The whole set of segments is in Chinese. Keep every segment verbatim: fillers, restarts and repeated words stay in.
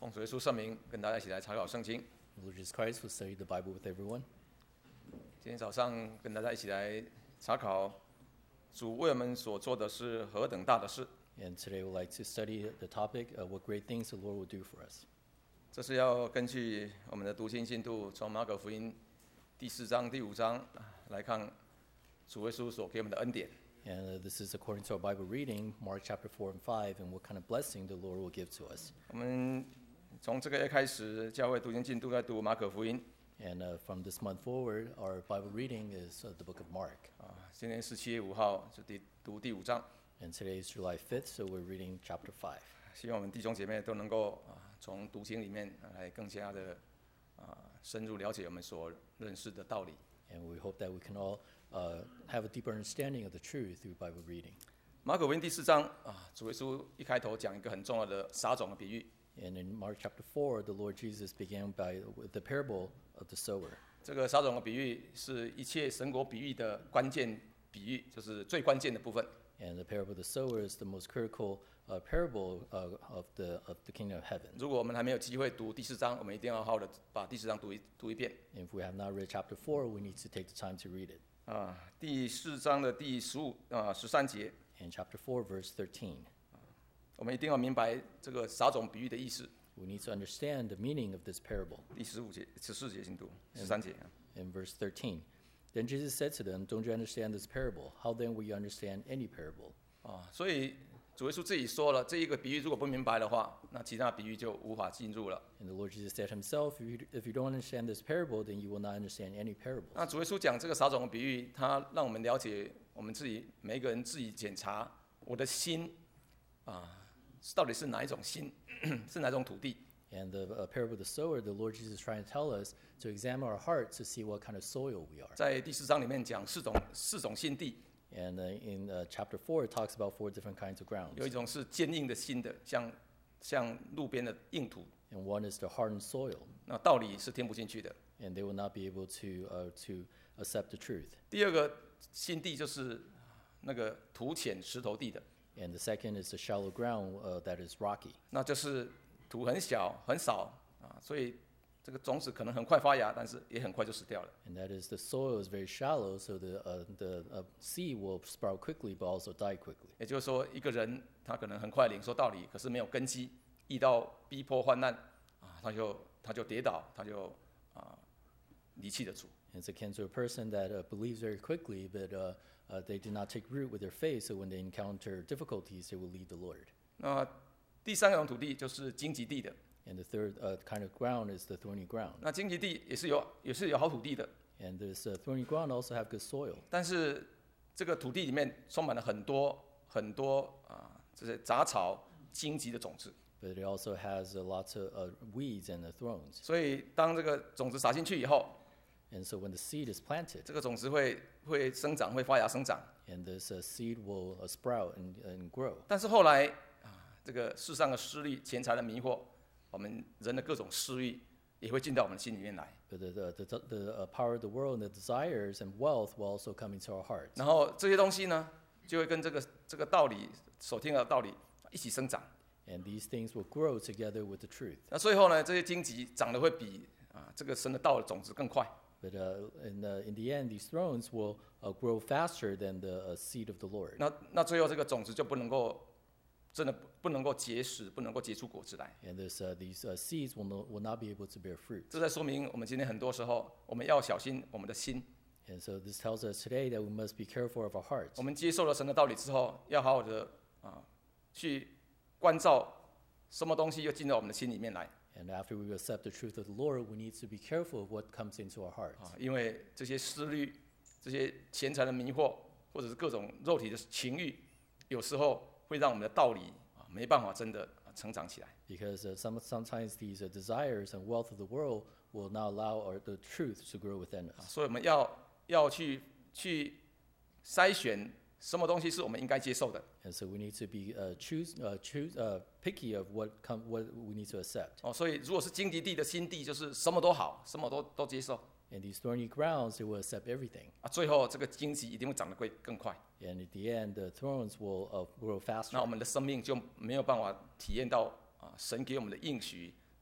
奉主耶稣圣名，跟大家一起来查考圣经。 Lord Jesus Christ will study the Bible with everyone. 今天早上跟大家一起来查考主为我们所做的是何等大的事。 And today we'd like to study the topic of what great things the Lord will do for us. 这是要根据我们的读经进度，从马可福音第四章、第五章来看主耶稣所给我们的恩典。 And uh, this is according to our Bible reading, Mark chapter four and five, and what kind of blessing the Lord will give to us. 我们从这个月开始，教会读经进度在读马可福音。 And uh, from this month forward, our Bible reading is uh, the book of Mark. 啊，今天十七月五号就第读第五章。 And today is July fifth, so we're reading chapter five. 希望我们弟兄姐妹都能够啊，从读经里面来更加的啊深入了解我们所认识的道理。 And we hope that we can all uh, have a deeper understanding of the truth through Bible reading. 马可福音第四章啊，主耶稣一开头讲一个很重要的撒种的比喻。 And in Mark chapter four, the Lord Jesus began by with the parable of the sower. 这个撒种的比喻是一切神国比喻的关键比喻，就是最关键的部分。 And the parable of the sower is the most critical uh, parable uh, of the of the kingdom of heaven. 如果我们还没有机会读第四章，我们一定要好好的把第四章读一读一遍。 And if we have not read chapter four, we need to take the time to read it. 啊，第四章的第十五啊十三节， And chapter four, verse thirteen, 我们一定要明白这个撒种比喻的意思。 we need to understand the meaning of this parable. 第十五节、十四节请读，十三节。 In verse thirteen, then Jesus said to them, "Don't you understand this parable? How then will you understand any parable?" 啊，所以主耶稣自己说了，这一个比喻如果不明白的话，那其他比喻就无法进入了。 And the Lord Jesus said himself, if you, if you don't understand this parable, then you will not understand any parables. 那主耶稣讲这个撒种的比喻，他让我们了解我们自己每一个人自己检查我的心啊，到底是哪一种心，是哪种土地。 And the uh, parable of the sower, the Lord Jesus is trying to tell us to examine our hearts to see what kind of soil we are. 在第四章里面讲四种四种心地， And uh, in uh, chapter four, it talks about four different kinds of grounds. 有一种是坚硬的心的，像像路边的硬土， And one is the hardened soil, 那道理是听不进去的。 and they will not be able to uh, to accept the truth. 第二个心地就是那个土浅石头地的， And the second is the shallow ground uh, that is rocky. 那就是土很小很少啊，所以这个种子可能很快发芽，但是也很快就死掉了。 And that is the soil is very shallow, so the uh, the uh, seed will sprout quickly, but also die quickly. 也就是说，一个人他可能很快领受道理，可是没有根基，遇到逼迫患难啊，他就他就跌倒，他就啊离弃了主。 It's akin to a person that uh, believes very quickly, but uh, uh, they do not take root with their faith. So when they encounter difficulties, they will leave the Lord. 那第三种土地就是荆棘地的， And the third uh, kind of ground is the thorny ground. 那荆棘地也是有也是有好土地的， And this uh, thorny ground also have good soil. 但是这个土地里面充满了很多很多啊这些杂草、荆棘的种子， But it also has uh, lots of uh, weeds and uh, thorns. 所以当这个种子撒进去以后， And so when the seed is planted, 这个种子会会生长，会发芽生长。 and this uh, seed will uh, sprout and, and grow. 但是后来啊，这个世上的势力、钱财的迷惑，我们人的各种私欲也会进到我们心里面来。 But the, the, the, the uh, power of the world and the desires and wealth will also come into our hearts. 然后这些东西呢，就会跟这个这个道理所听到的道理一起生长。 And these things will grow together with the truth. 那最后呢，这些荆棘长得会比啊这个神的道的种子更快。 But uh, in, the, in the end, these thrones will uh, grow faster than the uh, seed of the Lord. 那那最后这个种子就不能够真的不能够结实，不能够结出果子来。 And this, uh, these uh, seeds will, no, will not be able to bear fruit. 这在说明我们今天很多时候我们要小心我们的心。 And so this tells us today that we must be careful of our hearts. 我们接受了神的道理之后，要好好的啊去关照什么东西又进到我们的心里面来 And after we accept the truth of the Lord, we need to be careful of what comes into our hearts. 啊，因为这些思虑、这些钱财的迷惑，或者是各种肉体的情欲，有时候会让我们的道理啊没办法真的成长起来。 Because uh, some, sometimes these uh, desires and wealth of the world will not allow our, the truth to grow within 啊 us. 所以我们要要去去筛选什么东西是我们应该接受的。 And so we need to be uh, choose, uh, choose, uh, picky of what, come, what we need to accept. 哦，所以如果是荆棘地的心地，就是什么都好，什么都都接受。 And these thorny grounds, they will accept everything. 啊，最后这个荆棘一定会长得会更快， And at the end, the thorns will uh, grow 那 faster. 我们的生命就没有办法体验到啊神给我们的应许，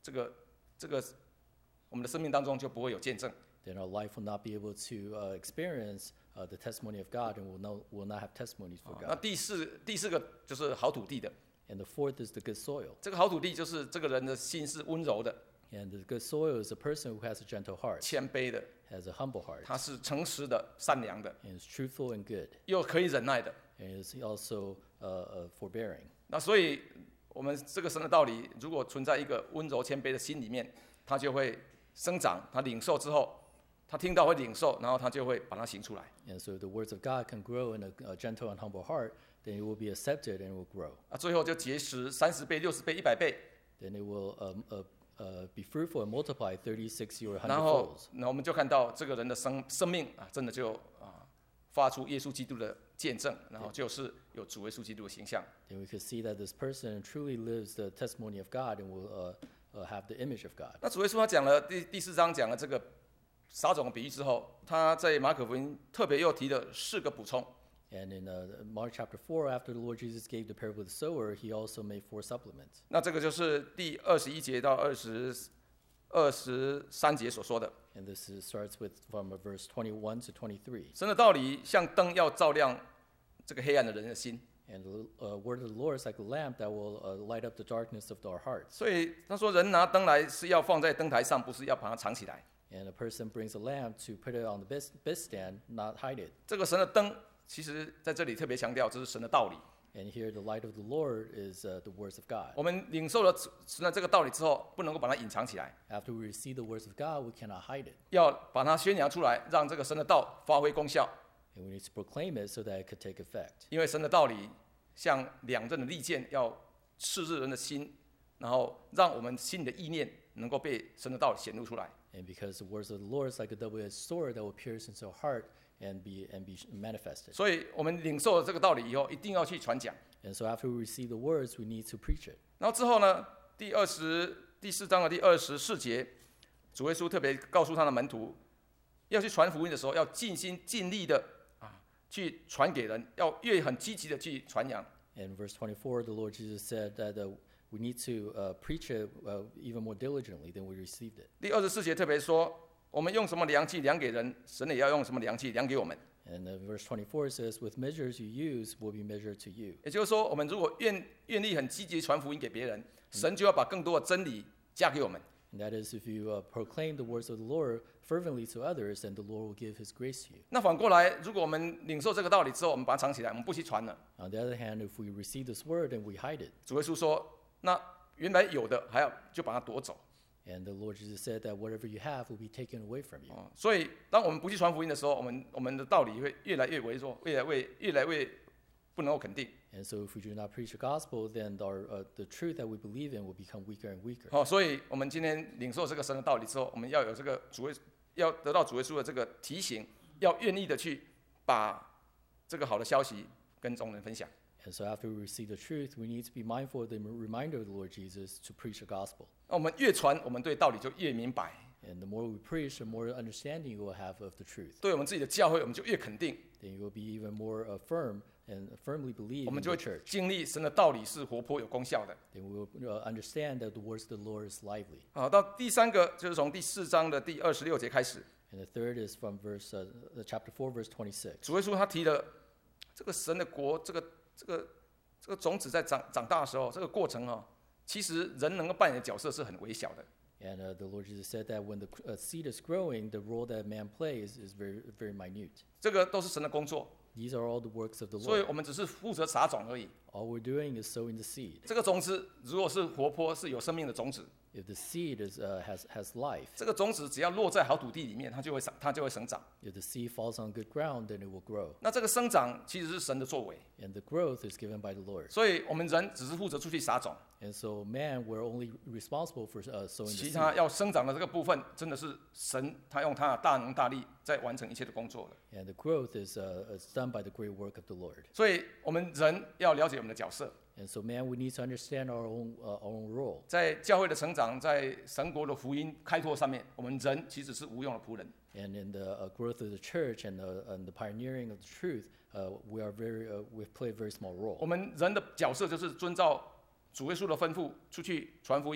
这个这个我们的生命当中就不会有见证。 then our life will not be able to uh, experience uh, the testimony of God, and we'll, no, we'll not have testimonies for 啊 God. 那第四第四个就是好土地的， And the fourth is the good soil. 这个好土地就是这个人的心是温柔的、 And the good soil is a person who has a gentle heart, 谦卑的， has a humble heart, 他是诚实的、善良的， and is truthful and good, 又可以忍耐的。 and is also uh, uh, forbearing. 那所以，我们这个神的道理，如果存在一个温柔谦卑的心里面，他就会生长。他领受之后，他听到会领受，然后他就会把它行出来。 And so if the words of God can grow in a, a gentle and humble heart, then it will be accepted and it will grow. 啊，最后就结实三十倍、六十倍、一百倍， Then it will um, uh, uh, be fruitful and multiply thirty, sixty, or 然 one hundred 后 folds. 那我们就看到这个人的生生命啊，真的就啊发出耶稣基督的见证，然后就是有主耶稣基督的形象。 Then we could see that this person truly lives the testimony of God and will uh, uh, have the image of God. 那主耶稣他讲了第第四章讲了这个撒种的比喻之后，他在马可福音特别又提了四个补充。 And in uh, Mark chapter four, after the Lord Jesus gave the parable of the sower, he also made four supplements. 那这个就是第二十一节到二十二十三节所说的。 And this is, starts with from uh, verse twenty-one to twenty-three. 神的道理像灯，要照亮这个黑暗的人的心。 And the uh, word of the Lord is like a lamp that will uh, light up the darkness of our hearts. 所以他说，人拿灯来是要放在灯台上，不是要把它藏起来。 And a person brings a lamp to put it on the bed bedstand, not hide it. 这个神的灯，其实在这里特别强调，这是神的道理。 And here the light of the Lord is uh, the words of God. 我们领受了神的这个道理之后，不能够把它隐藏起来， After we receive the words of God, we cannot hide it. 要把它宣扬出来，让这个神的道发挥功效。 And we need to proclaim it so that it could take effect. 因为神的道理像两刃的利剑，要刺入人的心，然后让我们心里的意念能够被神的道理显露出来。 And because the words of the Lord is like a double-edged sword that will pierce into our heart and be and be manifested. 所以我们领受了这个道理以后，一定要去传讲。 And so after we receive the words, we need to preach it. 然后之后呢，第二十第四章的第二十四节，主耶稣特别告诉他的门徒，要去传福音的时候，要尽心尽力的啊去传给人，要越很积极的去传扬。 In verse twenty-four, the Lord Jesus said that uh, we need to uh, preach it uh, even more diligently than we received it. 第二十四节特别说，我们用什么量器量给人，神也要用什么量器量给我们。 And uh, verse twenty-four says, with measures you use will be measured to you. 也就是说，我们如果愿愿力很积极传福音给别人，神就要把更多的真理加给我们。 And that is, if you uh, proclaim the words of the Lord fervently to others, then the Lord will give his grace to you. 那反过来，如果我们领受这个道理之后，我们把它藏起来，我们不去传了。 On the other hand, if we receive this word and we hide it, 主耶稣说，那原来有的还要就把它夺走。 and the Lord Jesus said that whatever you have will be taken away from you. 哦，所以当我们不去传福音的时候，我们我们的道理会越来越微弱，越来越越来越不能够肯定。 And so if we do not preach the gospel, then our, uh, the truth that we believe in will become weaker and weaker. 好、所以我们今天领受这个神的道理之后，我们要有这个主耶，要得到主耶稣的这个提醒，要愿意的去把这个好的消息跟众人分享。 And so after we receive the truth, we need to be mindful of the reminder of the Lord Jesus to preach the gospel. 那我们越传，我们对道理就越明白； And the more we preach, the more understanding you will have of the truth. 对我们自己的教会，我们就越肯定， Then you will be even more uh, firm and firmly believe 我 in 们就 the 会 church. 经历神的道理是活泼有功效的。 Then we will uh, understand that the words of the Lord is lively. 好，到第三个就是从第四章的第二十六节开始， And the third is from verse uh, uh, chapter four, verse twenty-six. 主耶稣他提了这个神的国，这个这个这个种子在长长大的时候，这个过程哦，其实人能够扮演的角色是很微小的。 And uh, the Lord Jesus said that when the uh, seed is growing, the role that man plays is very, very minute. 这个都是神的工作， These are all the works of the 所以 Lord. 我们只是负责撒种而已。 All we're doing is sowing the seed. 这个种子如果是活泼、是有生命的种子， If the seed is, uh, has, has life, 这个种子只要落在好土地里面，它就会长，它就会生长。 if the seed falls on good ground, then it will grow. 那这个生长其实是神的作为， And the growth is given by the Lord. 所以我们人只是负责出去撒种， And so man, we're only responsible for uh, sowing the 其 seed. 他要生长的这个部分，真的是神他用他的大能大力在完成一切的工作了。 And the growth is, uh, is done by the great work of the Lord. 所以我们人要了解我们的角色， And so man, we need to understand our own, uh, our own role. 在教会的成长，在神国的福音开拓上面，我们人其实是无用的仆人。 And in the uh, growth of the church and the, and the pioneering of the truth, uh, we are very, uh, we've played a very small 我 role. 们人的角色就是遵照主耶稣的吩咐出去传福音。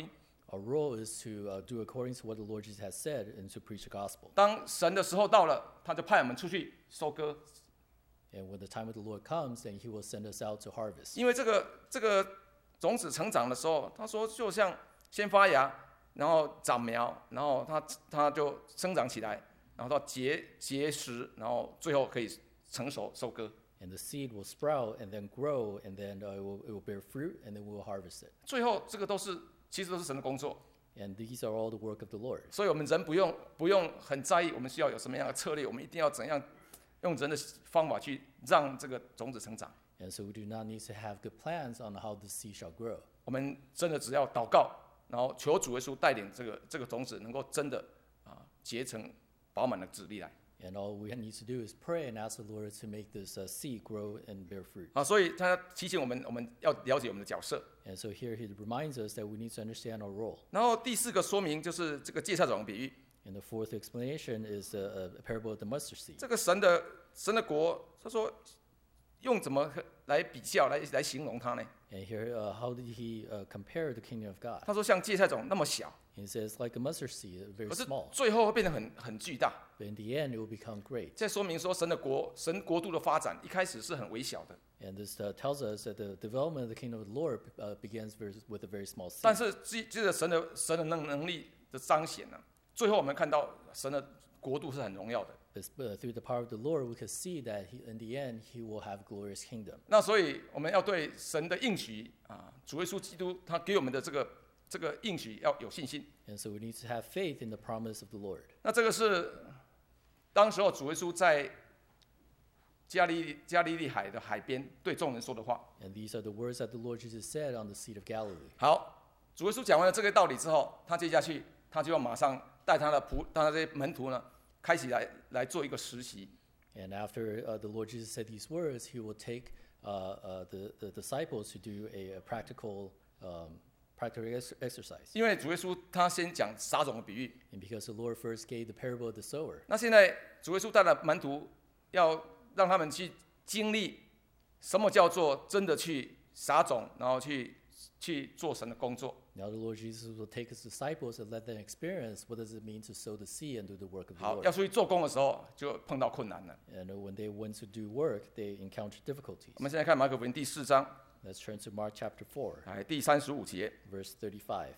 Our role is to uh, do according to what the Lord Jesus has said and to preach the gospel. 当神的时候到了，他就派我们出去收割。 And when the time of the Lord comes, then He will send us out to harvest. 因为这个这个种子成长的时候，他说就像先发芽，然后长苗，然后它它就生长起来，然后到结结实，然后最后可以成熟收割。 And the seed will sprout and then grow, and then uh, it, will, it will bear fruit, and then we will harvest it. 最后这个都是其实都是神的工作。 And these are all the work of the Lord. 所以我们人不用不用很在意，我们需要有什么样的策略，我们一定要怎样用人的方法去让这个种子成长。 And so we do not need to have good plans on how the seed shall grow. 我们真的只要祷告，然后求主耶稣带领这个这个种子能够真的啊结成饱满的籽粒来。 And all we need to do is pray and ask the Lord to make this uh, seed grow and bear fruit. 啊，所以他提醒我们，我们要了解我们的角色。 And so here he reminds us that we need to understand our role. 然后第四个说明就是这个芥菜种的比喻。 And the fourth explanation is the uh, parable of the mustard seed. 这个神的神的国，他说用怎么来比较来来形容它呢？ And here, uh, how did he uh, compare the kingdom of God? 他说像芥菜种那么小， He says like a mustard seed, very 可是 small. 最后会变得很很巨大。 But in the end, it will become great. 这说明说神的国神国度的发展一开始是很微小的， And this uh, tells us that the development of the kingdom of the Lord uh, begins very, with a very small 但 seed. 是接接着神的神的能能力的彰显呢，最后我们看到神的国度是很荣耀的。 But uh, through the power of the Lord, we can see that he, in the end, he will have glorious kingdom. 那所以我们要对神的应许啊，主耶稣基督他给我们的这个这个应许要有信心。 And so we need to have faith in the promise of the Lord. 那这个是当时候主耶稣在加利加利利海的海边对众人说的话。 And these are the words that the Lord Jesus said on the Sea of Galilee. 好，主耶稣讲完了这个道理之后，他接下去他就要马上带他的仆，带他这些门徒呢，开始来来做一个实习。 And after uh, the Lord Jesus said these words, he will take uh, uh, the, the disciples to do a, a practical, um, practical ex- exercise. 因为主耶稣他先讲撒种的比喻， And because the Lord first gave the parable of the sower, 那现在主耶稣带了门徒，要让他们去经历什么叫做真的去撒种，然后去去做神的工作。 now the Lord Jesus will take his disciples and let them experience what does it mean to sow the seed and do the work of the 好， Lord. 要出去做工的时候就碰到困难了。 And when they went to do work, they encountered difficulties. 我们现在看马可福音第四章， Let's turn to Mark chapter four, 来第三十五节。 verse thirty-five.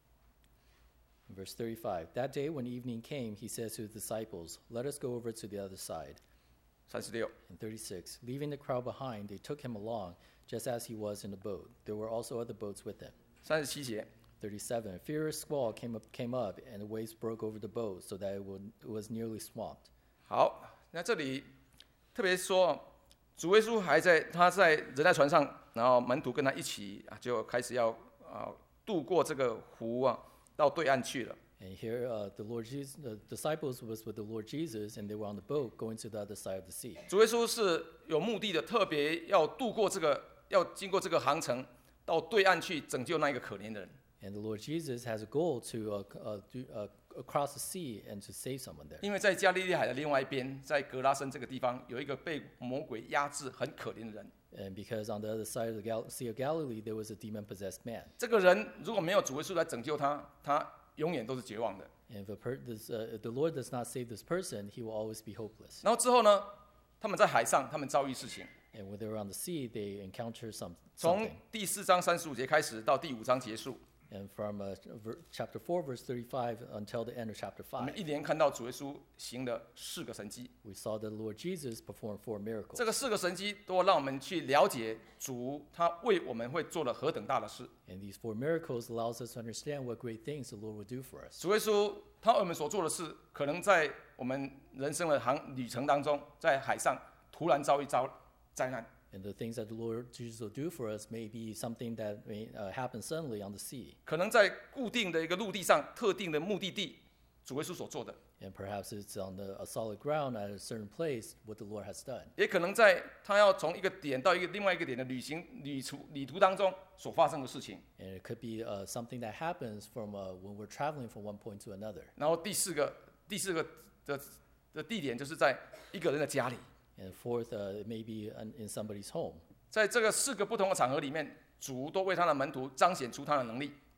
Verse thirty-five. That day when evening came, he said to his disciples, "Let us go over to the other side." 三十六， And thirty-six. Leaving the crowd behind, they took him along, just as he was in the boat. There were also other boats with him. 三十七节， thirty-seven. A furious squall came up, came up, and the waves broke over the boat, so that it, would, it was nearly swamped. 好，那这里特别说，主耶稣还在他在人在船上，然后门徒跟他一起啊，就开始要啊渡过这个湖啊，到对岸去了。 And here, uh, the Lord Jesus, the disciples was with the Lord Jesus, and they were on the boat going to the other side of the sea. 主耶稣是有目的的，特别要渡过这个，要经过这个航程，到对岸去拯救那一个可怜的人。 And the Lord Jesus has a goal to uh, uh, do, uh, across the sea and to save someone there. 因为在加利利海的另外一边，在格拉森这个地方，有一个被魔鬼压制、很可怜的人。 And because on the other side of the Gal- Sea of Galilee, there was a demon-possessed man. 这个人如果没有主耶稣来拯救他，他永遠都是絕望的。 And if, a per- this, uh, if the Lord does not save this person, he will always be hopeless. 然後之後呢，他們在海上，他們遭遇事情。 And when they were on the sea, they encounter some, 從 something. 第四章三十五節開始到第五章結束， And from uh, ver- chapter four, verse thirty-five, until the end of chapter 我 five, 們一連看到主耶穌行了四個神蹟。 we saw the Lord Jesus perform four miracles. 這個四個神蹟都讓我們去了解主他為我們會做了何等大的事。 And these four miracles allows us to understand what great things the Lord will do for us. 主耶穌他為我們所做的事，可能在我們人生的航旅程當中，在海上突然遭遇遭災難。 And the things that the Lord Jesus will do for us may be something that may uh, happen suddenly on the sea. 可能在固定的一個陸地上特定的目的地，主耶穌所做的， And perhaps it's on the, a solid ground at a certain place what the Lord has done. 也可能在他要從一個點到一個另外一個點的旅行旅途旅途當中所發生的事情。 And it could be uh, something that happens from uh, when we're traveling from one point to another. 然後第四個第四個的的地點就是在一個人的家裡， And fourth, uh, it may be in, in somebody's home. 在這個四個不同的場合裡面，主都為他的門徒彰顯出他的能力。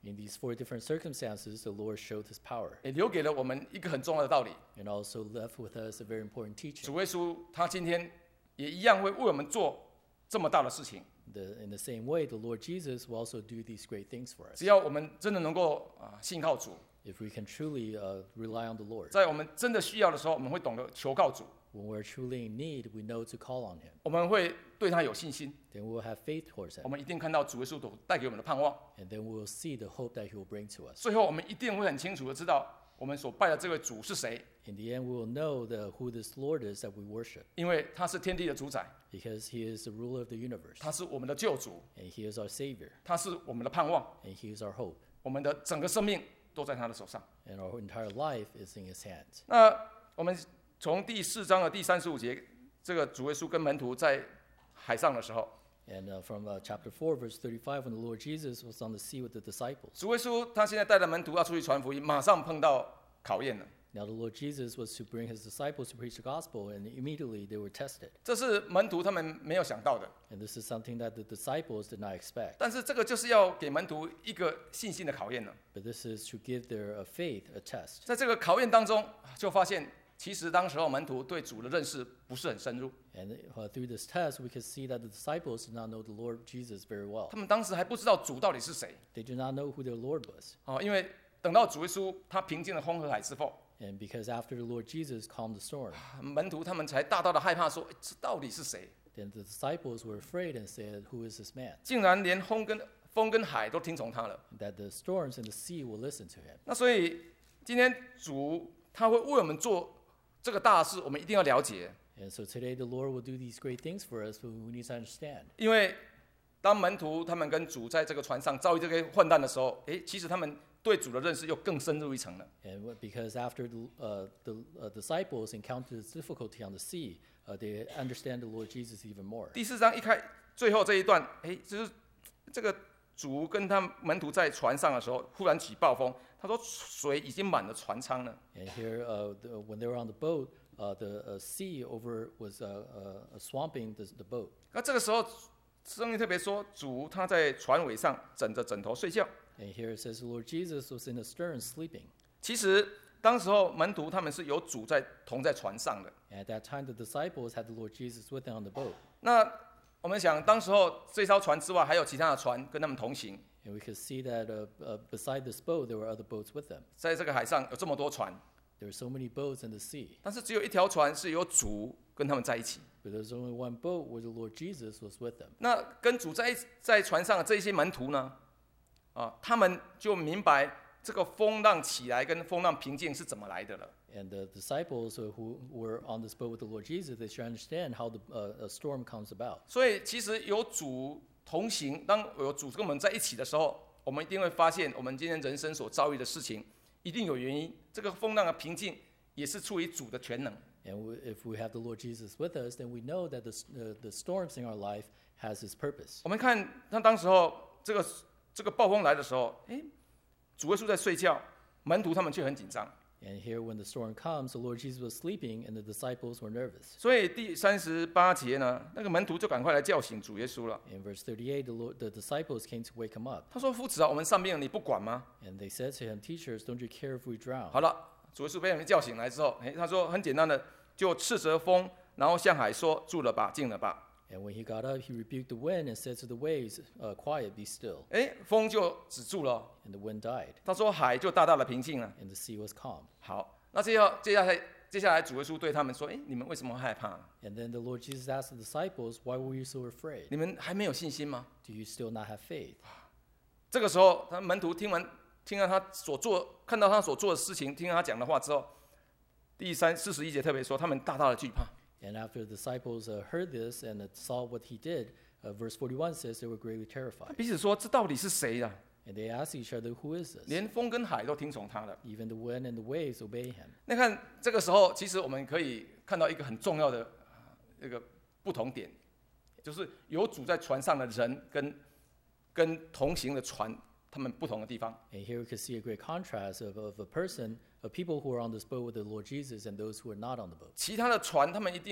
In these four different circumstances, the Lord showed his power 也留给了我们一个很重要的道理。 and also left with us a very important teaching. 主耶稣他今天也一样会为我们做这么大的事情。 The, in the same way, the Lord Jesus will also do these great things for us. 只要我们真的能够啊信靠主， If we can truly uh, rely on the Lord. 在我们真的需要的时候，我们会懂得求告主， When we're truly in need, we know to call on him. 我们会对他有信心， Then we will have faith towards 我 him. 们一定看到主耶稣所带给我们的盼望。 And then we will see the hope that he will bring to us. 最后，我们一定会很清楚的知道我们所拜的这位主是谁， In the end, we will know the, who this Lord is that we worship, 因为他是天地的主宰， because he is the ruler of the universe, 他是我们的救主， and he is our Savior, 他是我们的盼望， and he is our hope, 我们的整个生命都在他的手上。 and our entire life is in his hands. 那我们从第四章的第三十五节，这个主耶稣跟门徒在海上的时候， And uh, from uh, chapter four, verse thirty-five, when the Lord Jesus was on the sea with the disciples. 主耶稣他现在带着门徒要出去传福音，马上碰到考验了。 Now the Lord Jesus was to bring his disciples to preach the gospel, and immediately they were tested. 这是门徒他们没有想到的， And this is something that the disciples did not expect. 但是这个就是要给门徒一个信心的考验了。 But this is to give their uh, faith a test. 在这个考验当中，就发现其实当时候门徒对主的认识不是很深入， And uh, through this test, we can see that the disciples did not know the Lord Jesus very well. 他们当时还不知道主到底是谁 They did not know who their Lord was. 哦，因为等到主耶稣他平静了风和海之后， And because after the Lord Jesus calmed the storm, 门徒他们才大大的害怕说，诶这到底是谁？ then the disciples were afraid and said, "Who is this man?" 竟然连风跟风跟海都听从他了。 That the storms and the sea will listen to him. 那所以今天主他会为我们做这个大事，我们一定要了解， And so today the Lord will do these great things for us, but we need to understand. 因为当门徒他们跟主在这个船上遭遇这个患难的时候，诶，其实他们对主的认识又更深入一层了。 And what- because after the, uh, the uh, disciples encountered this difficulty on the sea, uh, they understand the Lord Jesus even more. 第四章一开最后这一段，诶，就是这个主跟他门徒在船上的时候，忽然起暴风，他说水已经满了船舱了。 And here, uh, the, when they were on the boat, uh, the uh, sea over was uh, uh, swamping the, the boat. 那这个时候，圣经特别说，主他在船尾上枕着枕头睡觉。 And here it says the Lord Jesus was in the stern sleeping. 其实当时候门徒他们是有主在同在船上的。 And at that time, the disciples had the Lord Jesus with them on the boat. 那我们想，当时候这艘船之外，还有其他的船跟他们同行， And we could see that uh, uh, beside this boat, there were other boats with them. 在这个海上有这么多船， There were so many boats in the sea, 但是只有一条船是有主跟他们在一起。 but there's only one boat where the Lord Jesus was with them. 那跟主在一在船上的这些门徒呢，啊，他们就明白这个风浪起来跟风浪平静是怎么来的了。 And the disciples uh, who were on this boat with the Lord Jesus, they should understand how the uh, a storm comes about. 所以其实有主同行，当有主跟我们在一起的时候，我们一定会发现，我们今天人生所遭遇的事情，一定有原因。这个风浪的平静，也是出于主的全能。 And we, if we have the Lord Jesus with us, then we know that the, s- uh, the storms in our life has His purpose. 我们看，那当时候这个这个暴风来的时候，诶，主耶稣在睡觉，门徒他们却很紧张。 And here, when the storm comes, the Lord Jesus was sleeping, and the disciples were nervous. 所以第三十八节呢，那个门徒就赶快来叫醒主耶稣了。 In verse thirty-eight, the, Lord, the disciples came to wake him up, 他说：“夫子啊，我们上病了，你不管吗 and they said to him, "Teachers, don't you care if we？” drown? 好了，主耶稣被他们叫醒来之后，诶，他说很简单的，就斥责风，然后向海说：“住了吧，静了吧。 And when he got up, he rebuked the wind and said to the waves, uh, "Quiet, be still." ” 诶，风就止住了。 And the wind died, 他说海就大大的平静了。 and the sea was calm. 好，那接下接下来接下来主耶稣对他们说：“诶，你们为什么害怕？ And then the Lord Jesus asked the disciples, "Why were you so afraid? 你们还没有信心吗 Do you still not have faith?" ？” 这个时候，他门徒听完听到他所做，看到他所做的事情，听到他讲的话之后，第三四十一节特别说，他们大大的惧怕。 And after the disciples uh, heard this and uh, saw what he did, uh, verse forty-one says they were greatly terrified. 彼此说：“这到底是谁呀、 And they asked each other, "Who is this?" 连风跟海都听从他的。 Even the wind and the waves obey him. 那看这个时候，其实我们可以看到一个很重要的呃一个不同点，就是有主在船上的人跟跟同行的船，他们不同的地方。 And here we can see a great contrast of, of a person, of people who are on this boat with the Lord Jesus and those who are not on the boat. 其他的船，他们一定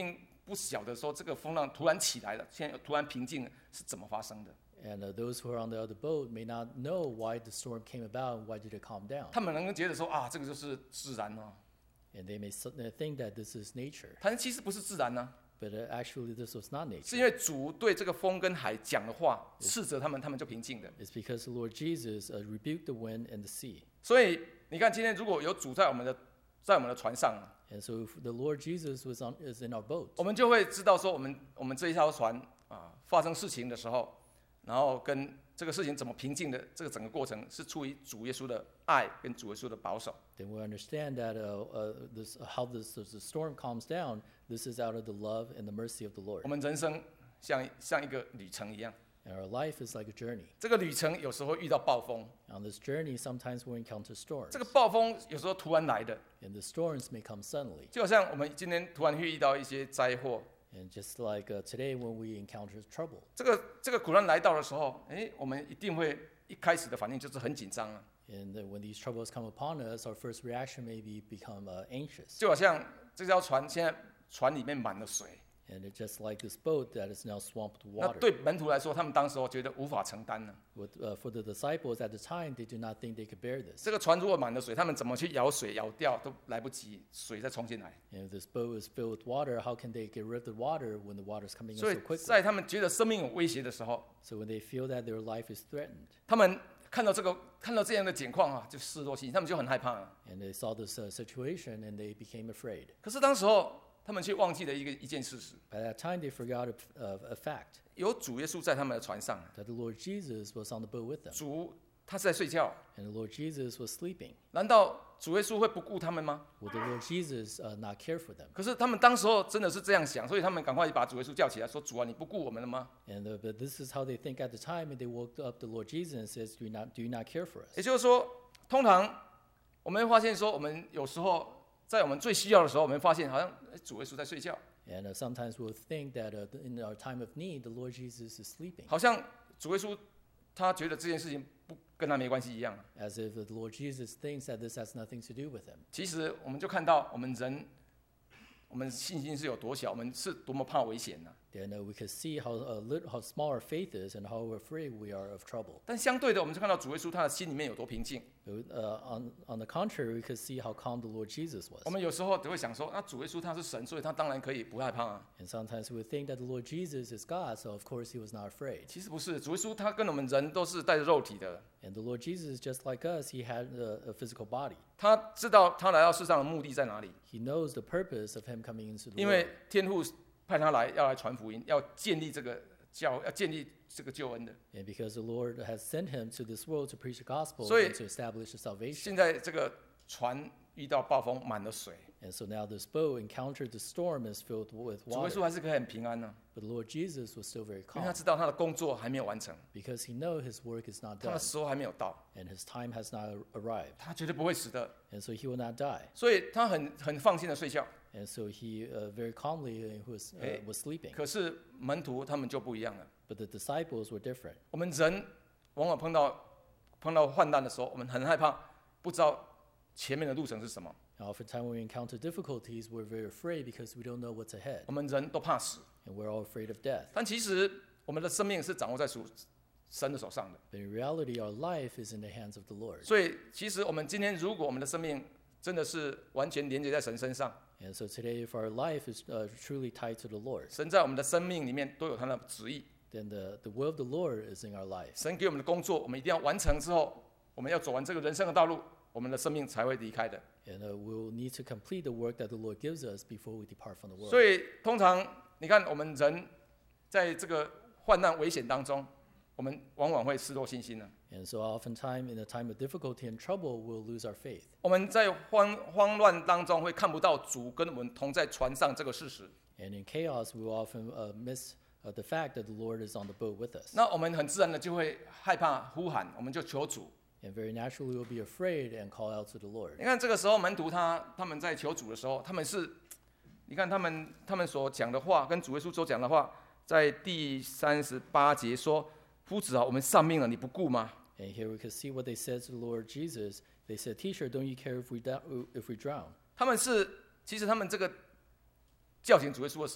不晓得说这个风浪突然起来了，现在又突然平静了，是怎么发生的？ And uh, those who are on the other boat may not know why the storm came about and why did it calm down. 他们能够觉得说啊，这个就是自然哦， And they may s- uh, think that this is nature. 但是其实不是自然呢、 But uh, actually, this was not 是 nature. 因为主对这个风跟海讲的话，斥责他们，他们就平静的。 It's because the Lord Jesus uh, rebuked the wind and the sea. 所以你看，今天如果有主在我们的在我们的船上， And so if the Lord Jesus was on, is in our boat, 我们就会知道说，我们我们这一条船啊发生事情的时候，然后跟这个事情怎么平静的这个整个过程，是出于主耶稣的爱跟主耶稣的保守。 then we understand that uh, uh, this, how this, as the storm calms down, this is out of the love and the mercy of the Lord. 我们人生像像一个旅程一样， And our life is like a journey. 这个旅程有时候会遇到暴风， On this journey, sometimes we'll encounter storms. 这个暴风有时候突然来的， And the storms may come suddenly. 就好像我们今天突然会遇到一些灾祸。 And just like uh, today when we encounter trouble. 这个这个苦难来到的时候，哎，我们一定会一开始的反应就是很紧张啊， And uh, when these troubles come upon us, our first reaction may be become uh, anxious. 就好像这条船现在船里面满了水， And it's just like this boat that is now swamped with 那 water. 对门徒来说，他们当时候觉得无法承担呢。 With, uh, for the disciples at the time, they do not think they could bear this. 这个船如果满了水，他们怎么去舀水舀掉都来不及，水再冲进来。 And if this boat is filled with water, how can they get rid of the water when the water is coming in 所 so 以 quickly? 在他们觉得生命有威胁的时候， So when they feel that their life is threatened, 他们看到这个看到这样的情况啊，就失落心，他们就很害怕了。 and they saw this uh, situation and they became afraid. 可是当时候，他们却忘记了一个一件事实： By that time, they forgot a, a, a fact 有主耶稣在他们的船上， that the Lord Jesus was on the boat with them. 主他是在睡觉， And the Lord Jesus was sleeping. 难道主耶稣会不顾他们吗？ Would the Lord Jesus uh, not care for them? 可是他们当时候真的是这样想，所以他们赶快把主耶稣叫起来，说：“主啊，你不顾我们了吗 And uh, but this is how they think at the time, and they woke up the Lord Jesus and says, "Do you not do you not care for？” 也 us? 就是说，通常我们会发现说，我们有时候在我们最需要的时候，我们发现好像诶主耶稣在睡觉， And uh, sometimes we'll think that uh, in our time of need, the Lord Jesus is sleeping, 好像主耶稣他觉得这件事情不跟他没关系一样。 as if the Lord Jesus thinks that this has nothing to do with him. 其实我们就看到我们人，我们信心是有多小，我们是多么怕危险呢、 Then uh, we can see how uh, lit- how small our faith is and how afraid we are of trouble. 但相对的，我们就看到主耶稣他的心里面有多平静。 But, uh, on on the contrary, we could see how calm the Lord Jesus was. 我们有时候都会想说，那主耶稣他是神，所以他当然可以不害怕啊。 And sometimes we would think that the Lord Jesus is God, so of course he was not afraid. 其实不是，主耶稣他跟我们人都是带着肉体的， And the Lord Jesus, just like us, he had a, a physical body. 他知道他来到世上的目的在哪里。 He knows the purpose of him coming into the 因 world. 为天父派他来，要来传福音，要建立这个教，要建立这个救恩的。 And because the Lord has sent him to this world to preach the gospel 所以 and to establish the salvation. 现在这个船遇到暴风，满了水， And so now this boat encountered the storm and is filled with 主耶稣 water. 还是可以很平安呢、 But the Lord Jesus was still very 因为他 calm 知道他的工作还没有完成， because he knows his work is not 他的 done 时候还没有到， and his time has not arrived. 他绝对不会死的， And so he will not die. 所以他很很放心的睡觉。 And so he uh, very calmly uh, was, uh, Eh. was sleeping. 可是门徒他们就不一样了。 But the disciples were different. 我们人往往碰到碰到患难的时候，我们很害怕，不知道前面的路程是什么。 And oftentimes when we encounter difficulties, we're very afraid because we don't know what's ahead. 我们人都怕死， And we're all afraid of death. 但其实我们的生命是掌握在属神的手上的。 But in reality, our life is in the hands of the Lord. 所以，其实我们今天如果我们的生命真的是完全连接在神身上， And so today, if our life is uh, truly tied to the Lord, 神在我们的生命里面都有他的旨意。 then the, the will of the Lord is in our life. 神给我们的工作，我们一定要完成之后，我们要走完这个人生的道路，我们的生命才会离开的。 And uh, we'll need to complete the work that the Lord gives us before we depart from the world. 所以，通常你看，我们人在这个患难危险当中，我们往往会失落信心呢。 And so oftentimes in a time of difficulty and trouble, we'll lose our faith. 我们在慌慌乱当中会看不到主跟我们同在船上这个事实。 And in chaos, we will often uh, miss uh, the fact that the Lord is on the boat with us. 那我们很自然的就会害怕呼喊，我们就求主。 And very naturally, we'll be afraid and call out to the Lord. 你看这个时候门徒他他们在求主的时候，他们是，你看他们他们所讲的话跟主耶稣所讲的话，在第三十八节说：“夫子啊，我们丧命了，你不顾吗？” And here we can see what they said to the Lord Jesus. They said, "Teacher, don't you care if we da- if we drown?" 他们是其实他们这个叫醒主耶稣的时候，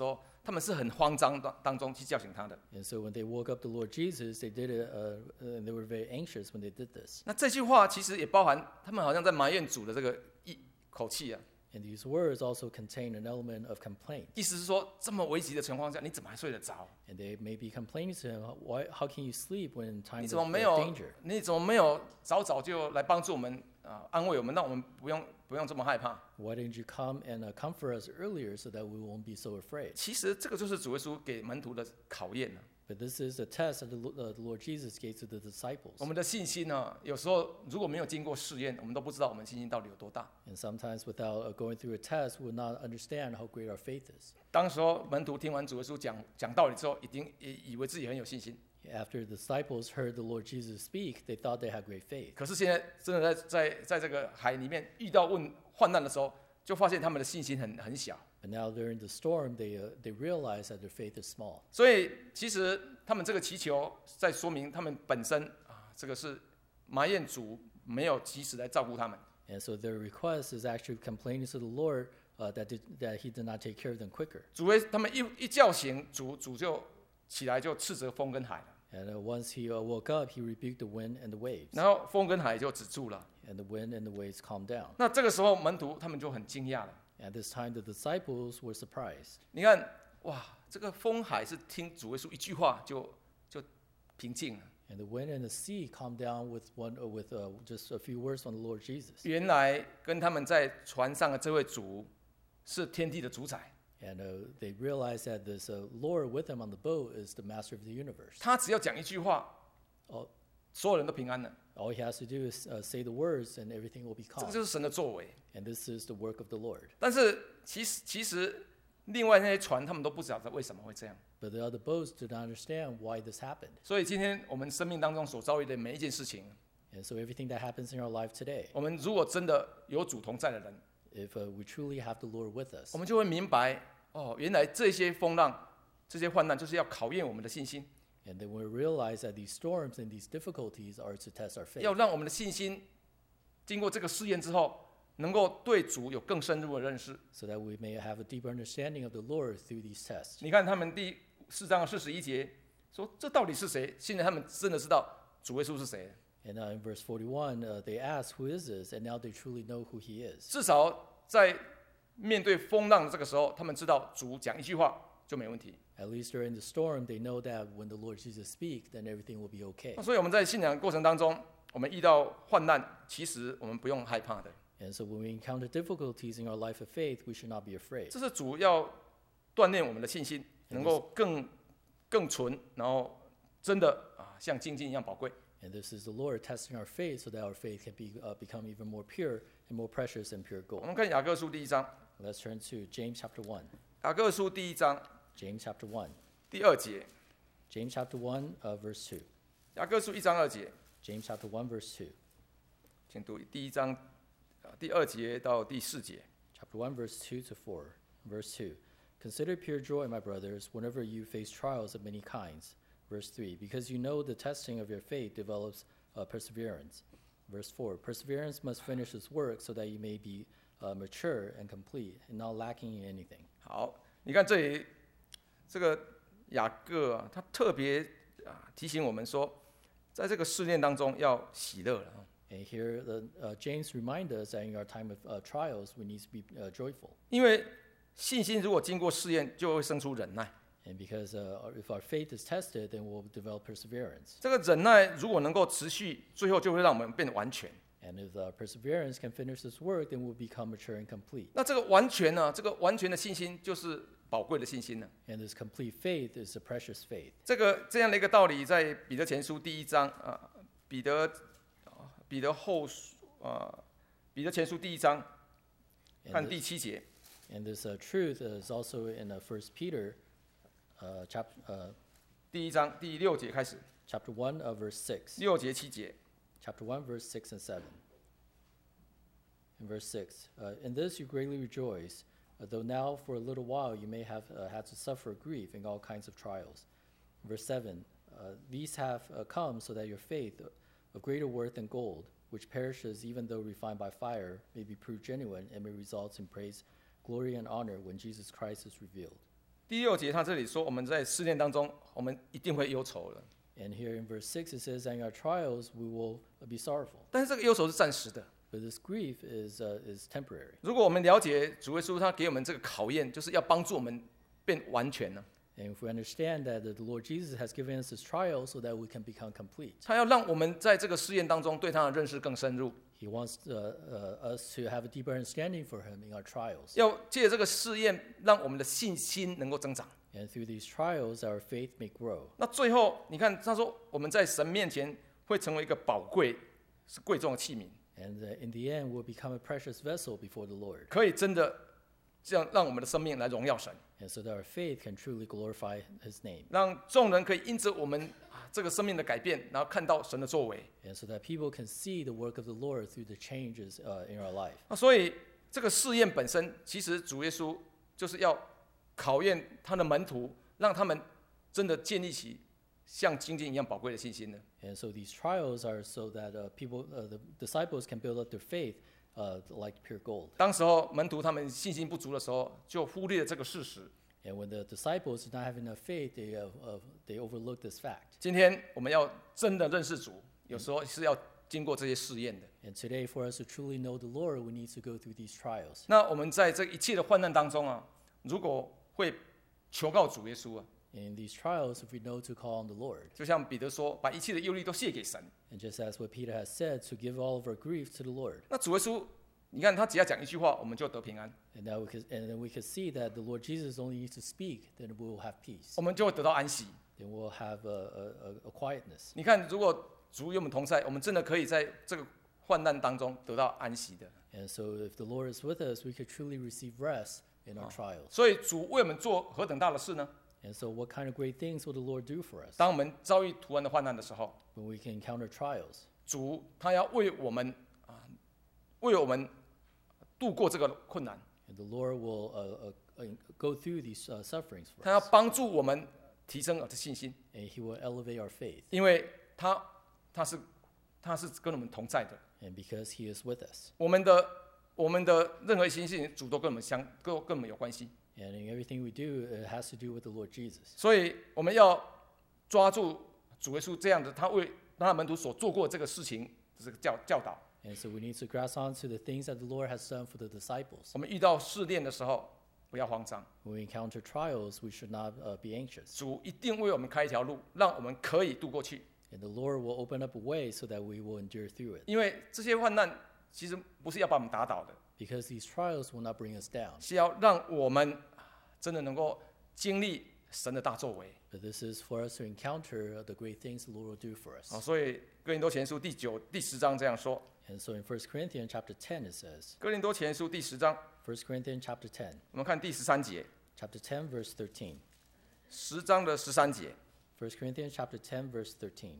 他们是很慌张当当中去叫醒他的。 And so when they woke up the Lord Jesus, they did it, uh, and they were very anxious when they did this. 那这句话其实也包含他们好像在埋怨主的这个一口气啊， And these words also contain an element of complaint. 意思是说这么危急的情况下，你怎么还睡得着？ And they may be complaining to him, Why, how can you sleep when in 你 times 怎 of 么没 of 有 danger? 你怎么没有早早就来帮助我们啊，安慰我们，让我们不用不用这么害怕？ Why didn't you come and uh, comfort us earlier so that we won't be so afraid? 其实这个就是主耶稣给门徒的考验呢、 But this is a test that the, Lo- uh, the Lord Jesus gave to the disciples. 我们的信心呢，有时候如果没有经过试验，我们都不知道我们信心到底有多大。 And sometimes without uh, going through a test, we will not understand how great our faith is. 当时候门徒听完主耶稣讲讲道理之后，已经也以为自己很有信心。 After the disciples heard the Lord Jesus speak, they thought they had great faith. 可是现在真的在在在这个海里面遇到问患难的时候，就发现他们的信心很很小。 But now during the storm, they, uh, they realize that their faith is small. 所以其实他们这个祈求在说明他们本身啊，这个是埋怨主没有及时来照顾他们。 And so their request is actually complaining to the Lord uh, that, did, that he did not take care of them quicker. 主为他们一一觉醒，主主就起来就斥责风跟海了， And uh, once he uh, woke up, he rebuked the wind and the waves. 然后风跟海就止住了。 And the wind and the waves calmed down. 那这个时候门徒他们就很惊讶了。 At this time, the disciples were surprised. 你看，哇，这个风海是听主耶稣一句话就就平静了。 And the wind and the sea calmed down with, one, uh, with uh, just a few words from the Lord Jesus. 原来跟他们在船上的这位主是天地的主宰， And uh, they realized that this uh, Lord with them on the boat is the master of the universe. 他只要讲一句话， All, 所有人都平安了。 all he has to do is uh, say the words and everything will be 这个 calm. 就是神的作为。 And this is the work of the Lord. 但是其实其实另外那些船他们都不晓得为什么会这样。 But the other boats did not understand why this happened. 所以今天我们生命当中所遭遇的每一件事情， And so everything that happens in our life today, 我们如果真的有主同在的人， if uh, we truly have the Lord with us, 我们就会明白，哦，原来这些风浪、这些患难，就是要考验我们的信心， and then we realize that these storms and these difficulties are to test our faith, 要让我们的信心经过这个试验之后，能够对主有更深入的认识。 so that we may have a deeper understanding of the Lord through these tests. 你看他们第四章的四十一节说，这到底是谁？现在他们真的知道主耶稣是谁， And uh, in verse forty-one, uh, they ask, Who is this? And now they truly know who he is. 至少在面对风浪的这个时候，他们知道主讲一句话就没问题。 At least during the storm, they know that when the Lord Jesus speaks, then everything will be okay. 那所以我们在信仰过程当中，我们遇到患难，其实我们不用害怕的。 And so when we encounter difficulties in our life of faith, we should not be afraid. 这是主要锻炼我们的信心，能够更更纯，然后真的啊像金金一样宝贵。 And this is the Lord testing our faith so that our faith can be, uh, become even more pure and more precious and pure 我 gold. 们看雅各书第一章， Let's turn to James chapter one. 雅各书第一章 James chapter one. 第二节， James chapter one, uh, verse two. 雅各书一章二节， James chapter one, verse two. 请读第一章啊第二节到第四节。 Chapter one, verse two to four. Verse two. Consider pure joy, my brothers, whenever you face trials of many kinds. Verse three. Because you know the testing of your faith develops uh, perseverance. Verse four. Perseverance must finish its work so that you may be uh, mature and complete and not lacking in anything. 好，你看这里这个雅各啊，他特别啊提醒我们说，在这个试炼当中要喜乐了。 And here, the, uh, James reminds us that in our time of uh, trials, we need to be uh, joyful. 因为信心如果经过试验，就会生出忍耐。 And because uh, if our faith is tested, then we'll develop perseverance. 这个忍耐如果能够持续，最后就会让我们变完全。 And if uh, perseverance can finish this work, then we'll become mature and complete. 那这个完全呢，这个完全的信心就是宝贵的信心呢。 And this complete faith is a precious faith. 这个这样的一个道理，在彼得前书第一章啊，彼得啊彼得后书啊，彼得前书第一章看 And 第 this, 七节。 and this uh, truth is also in uh, First Peter uh, chap, uh, 第一章第六节开始， chapter one, uh, verse six. 六节七节。 Chapter one, verse six and seven. In verse six, uh, in this you greatly rejoice, uh, though now for a little while you may have uh, had to suffer grief in all kinds of trials. Verse seven, uh, these have uh, come so that your faith, uh, of greater worth than gold, which perishes even though refined by fire, may be proved genuine and may result in praise, glory, and honor when Jesus Christ is revealed. 第六节他这里说，我们在试炼当中，我们一定会忧愁的。 And here in verse six it says, "In our trials we will be sorrowful." 但是这个忧愁是暂时的。 But this grief is uh, is temporary. 如果我们了解主耶稣他给我们这个考验，就是要帮助我们变完全呢。 And if we understand that the Lord Jesus has given us His trial so that we can become complete, 他要让我们在这个试验当中对他的认识更深入， He wants uh, uh, us to have a deeper understanding for Him in our trials. 要借着这个试验，让我们的信心能够增长。 And through these trials, our faith may grow. 那最后，你看他说，我们在神面前会成为一个宝贵、是贵重的器皿， And uh, in the end, we'll become a precious vessel before the Lord. 可以真的这样让我们的生命来荣耀神， And so that our faith can truly glorify His name. 让众人可以因着我们啊这个生命的改变，然后看到神的作为。 And so that people can see the work of the Lord through the changes uh, in our life. 那所以这个试验本身，其实主耶稣就是要考验他的门徒，让他们真的建立起像金金一样宝贵的信心的。 And so these trials are so that uh, people, uh, the disciples can build up their faith uh, like pure gold. 当时候门徒他们信心不足的时候，就忽略了这个事实。 And when the disciples did not have enough faith, they, uh, uh, they overlooked this fact. 今天我们要真的认识主，有时候是要经过这些试验的。 And today, for us to truly know the Lord, we need to go through these trials. 那我们在这一切的患难当中啊，如果会求告主耶稣啊， In these trials, if we know to call on the Lord, 就像彼得说，把一切的忧虑都卸给神。 and just as what Peter has said, to give all of our grief to the Lord. 那主耶稣，你看他只要讲一句话，我们就得平安， And now we could, and then we could see that the Lord Jesus only needs to speak, then we will have peace. 我们就会得到安息。 Then we'll have a, a, a, a quietness. 你看，如果主与我们同在，我们真的可以在这个患难当中得到安息的。 And so if the Lord is with us, we could truly receive rest in our trials. 所以主为我们做何等大的事呢？ And so what kind of great things will the Lord do for us 当我们遭遇突然的患难的时候， when we can encounter trials? 主他要为我们啊，为我们度过这个困难， And the Lord will uh, uh, uh, go through these uh, sufferings for 他要 us. 帮助我们提升我们的信心， And He will elevate our faith. 因为他他是他是跟我们同在的。 And because He is with us. 我们的我们的任何一些事情，主都跟我们相跟跟我们有关系， And in everything we do, it has to do with the Lord Jesus. 所以我们要抓住主耶稣这样的，他为他的门徒所做过这个事情，这个教教导。 And so we need to grasp onto the things that the Lord has done for the disciples. 我们遇到试炼的时候，不要慌张， When we encounter trials, we should not uh, be anxious. 主一定为我们开一条路，让我们可以渡过去。 And the Lord will open up a way so that we will endure through it. 因为这些患难其实不是要把我们打倒的， Because these trials will not bring us down. 是要让我们真的能够经历神的大作为。 But this is for us to encounter the great things the Lord will do for 啊， us. 所以哥林多前书第九、第十章这样说。 And so in First Corinthians chapter ten it says, 哥林多前书第十章， First Corinthians chapter ten, 我们看第十三节， chapter ten verse thirteen. 十章的十三节。 First Corinthians chapter ten verse thirteen.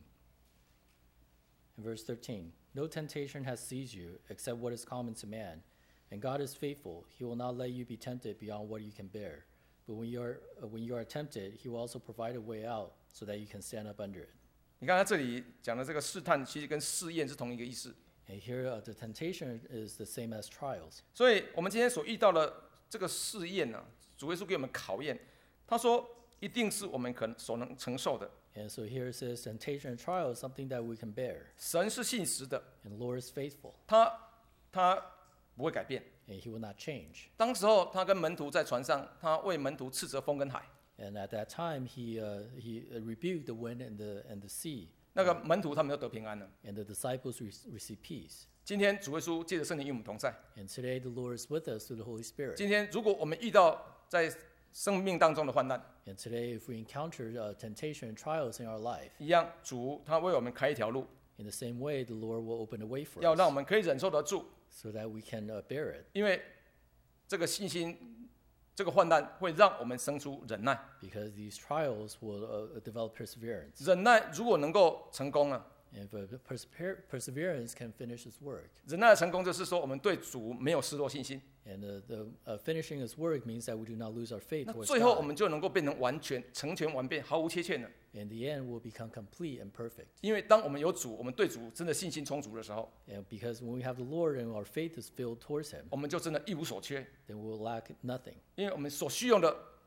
In verse thirteen, no temptation has seized you except what is common to man, and God is faithful. He will not let you be tempted beyond what you can bear. But when you are uh, when you are tempted, He will also provide a way out so that you can stand up under it. 你看他这里讲的这个试探，其实跟试验是同一个意思。 And here uh, the temptation is the same as trials. 所以我们今天所遇到的这个试验呢、啊，主耶稣给我们考验，他说一定是我们可能所能承受的。 And so here it says temptation and trial is something that we can bear. 神是信实的， And the Lord is faithful, 他他不会改变。 and He will not change. 当时候他跟门徒在船上，他为门徒斥责风跟海。 And at that time, He uh, He uh, rebuked the wind and the and the sea, 那个门徒他们就得平安了。 and the disciples re- received peace. 今天主耶稣借着圣灵与我们同在。 And today the Lord is with us through the Holy Spirit. 今天如果我们遇到在生命当中的患难， And today, if we encounter uh, temptation and trials in our life, 一样主他为我们开一条路， in the same way, the Lord will open a way for 要让我 us 们可以忍受得住。 so that we can uh, bear it. 因为这个信心，这个患难会让我们生出忍耐。 Because these trials will uh, develop perseverance. 忍耐如果能够成功了， And if uh, persever- perseverance can finish its work. 忍耐的成功就是说我们对主没有失落信心。 And uh, the uh, finishing its work means that we do not lose our faith 那 towards 最后我 God. 们就能够变成完全、成全完备、毫无缺欠的。 In the end, we'll become complete and perfect. 因为当我们有主，我们对主真的信心充足的时候， And because when we have the Lord and our faith is filled towards Him, 我们就真的一无所缺。 then we'll lack nothing. 因为我们所需用的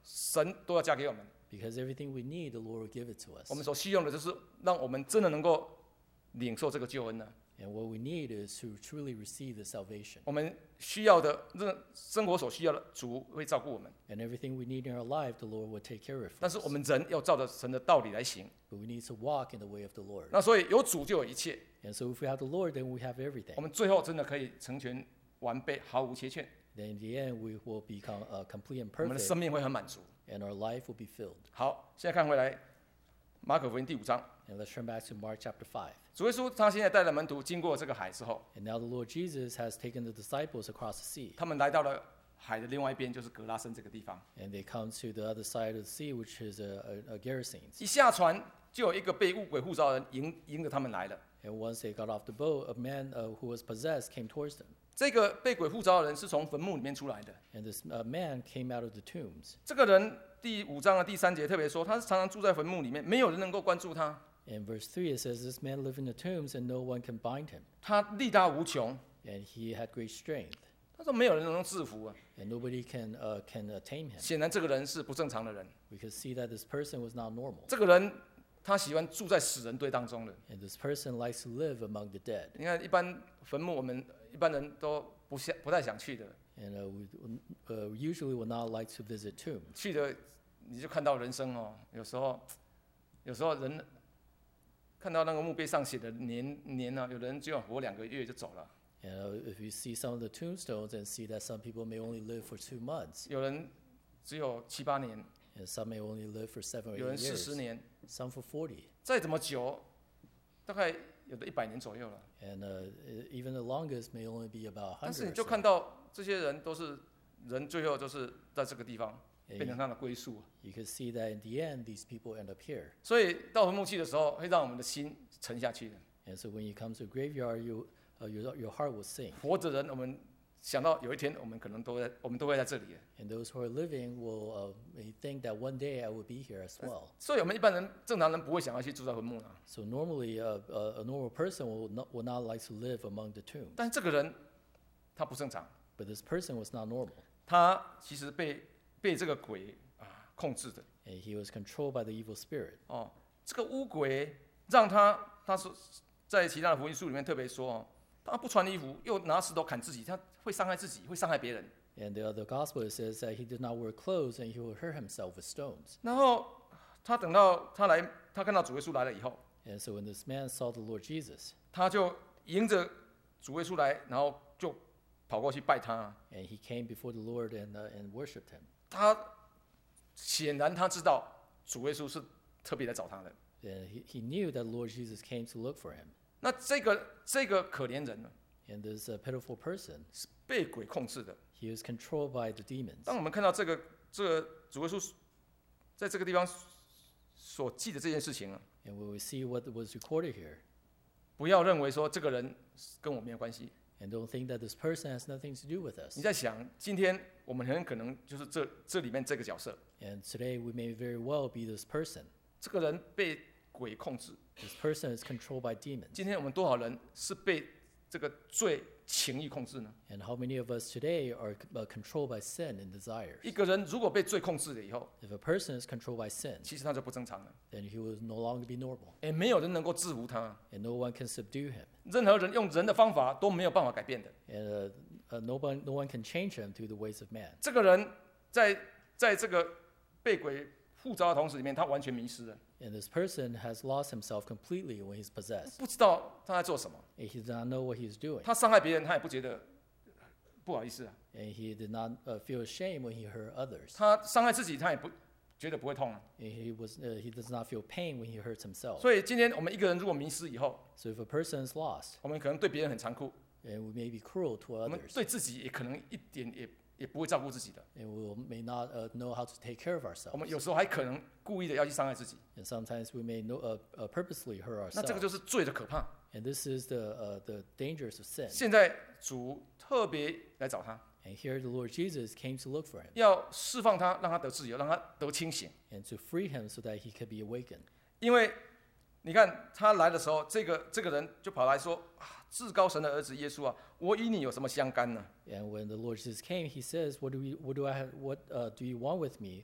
神都要加给我们。 Because everything we need, the Lord will give it to us. 我们所需用的就是让我们真的能够领受这个救恩呢。 And what we need is to truly receive the salvation. 我们需要的，任生活所需要的，主会照顾我们。 And everything we need in our life, the Lord will take care of 但是 us. 我们人要照着神的道理来行。 But we need to walk in the way of the Lord. 那所以有主就有一切。 And so if we have the Lord, then we have everything. 我们最后真的可以成全完备，毫无缺欠。 Then in the end, we will become uh, complete and 我们的 perfect, 生命会很满足。 and our life will be filled. 好，现在看回来，马可福音第五章， And let's turn back to Mark chapter five. 主耶稣他现在带了门徒经过这个海之后， And now the Lord Jesus has taken the disciples across the sea. 他们来到了海的另外一边，就是格拉森这个地方。 And they come to the other side of the sea, which is a, a, a Gerasenes. 一下船，就有一个被污鬼护照的人迎迎着他们来了。 And once they got off the boat, a man uh, who was possessed came towards them. 这个被鬼护照的人是从坟墓里面出来的。 And this uh, man came out of the tombs. 这个人第五章的第三节特别说，他是常常住在坟墓里面，没有人能够关注他。 In verse three, it says, This man lived in the tombs, and no one can bind him. 他力大无穷， And he had great strength, 他说没有人能够制服啊。 and nobody can, uh, can uh, tame him. 显然这个人是不正常的人。 We could see that this person was not normal. 这个人他喜欢住在死人堆当中的。 And this person likes to live among the dead. 你看，一般坟墓我们一般人都不想不太想去的， And uh, we uh, usually will not like to visit tombs. 去的你就看到人生哦，有时候有时候人看到那个墓碑上写的年年呢、啊，有的人只有活两个月就走了， And uh, if you see some of the tombstones and see that some people may only live for two months, 有人只有七八年， and some may only live for seven or 有人 eight 四十 years, 年， some for forty. 再怎么久，大概有的一百年左右了。 And uh, e- even the longest may only be about 但是 one 你 hundred 就 or 看 so. 到这些人都是人，最后就是在这个地方 And 变成他的归宿。 you can see that in the end, these people end up here. 所以到坟墓去的时候，会让我们的心沉下去的。 And so when you come to a graveyard, you, uh, your, your heart will sink. 活着人，我们想到有一天我们可能都在，我们都会在这里。 And those who are living will uh, may think that one day I will be here as well. 所以我们一般人正常人不会想要去住在坟墓啊。 So normally, uh, a, a normal person will not, will not like to live among the tombs. 但这个人他不正常， But this person was not normal. 他其实被被这个鬼啊控制的 And he was controlled by the evil spirit. 哦。这个巫鬼让他，他说在其他的福音书里面特别说哦，他不穿衣服，又拿石头砍自己，他会伤害自己，会伤害别人。 And the other gospel it says that he did not wear clothes and he will hurt himself with stones. 然后他等到他来，他看到主耶稣来了以后， And so when this man saw the Lord Jesus, 他就迎着主耶稣来，然后就跑过去拜他。 and he came before the Lord and, uh, and worshipped him. 他显然他知道主耶稣是特别来找他的。 And he, he knew that Lord Jesus came to look for him. 那这个这个可怜人呢， And this uh, pitiful person, 是被鬼控制的。 he was controlled by the demons. 当我们看到这个这个主耶稣在这个地方所记的这件事情啊， And when we see what was recorded here, 不要认为说这个人跟我没有关系。 and don't think that this person has nothing to do with us. 你在想，今天我们很可能就是这这里面这个角色， And today we may very well be this person. 这个人被鬼控制。 This person is controlled by demons. 今天我们多少人是被这个罪情欲控制呢？ And how many of us today are uh, controlled by sin and desires? 一个人如果被罪控制了以后， If a person is controlled by sin, 其实他就不正常了， then he will no longer be normal, 也没有人能够制服他， and no one can subdue him, 任何人用人的方法都没有办法改变的。 and uh, uh, no one no one can change him through the ways of man. 这个人在在这个被鬼附着的同时里面，他完全迷失了， And this person has lost himself completely when he's possessed. 不知道他在做什么。 And he does not know what he's doing, 他伤害别人，他也不觉得不好意思啊； and he did not uh, feel ashamed when he hurt others. 他伤害自己，他也不觉得不会痛啊。 And he was uh, he does not feel pain when he hurts himself. 所以今天我们一个人如果迷失以后， So if a person is lost, 我们可能对别人很残酷， and we may be cruel to 我们 others, 对自己也可能一点也也不会照顾自己的。 and we will- may not uh, know how to take care of 我 ourselves. 们有时候还可能故意的要去伤害自己， And sometimes we may know, uh, uh, purposely hurt 那这个 ourselves. 就是罪的可怕。 And this is the uh, the dangers of sin. 现在主特别来找他， And here the Lord Jesus came to look for him 要释放他，让他得自由，让他得清醒。 and to free him so that he could be awakened. 因为你看他来的时候，这个这个人就跑来说：“啊，至高神的儿子耶稣啊，我与你有什么相干呢？ And when the Lord Jesus came, he says, "What do we? What do I? Have, what uh, do you want with me,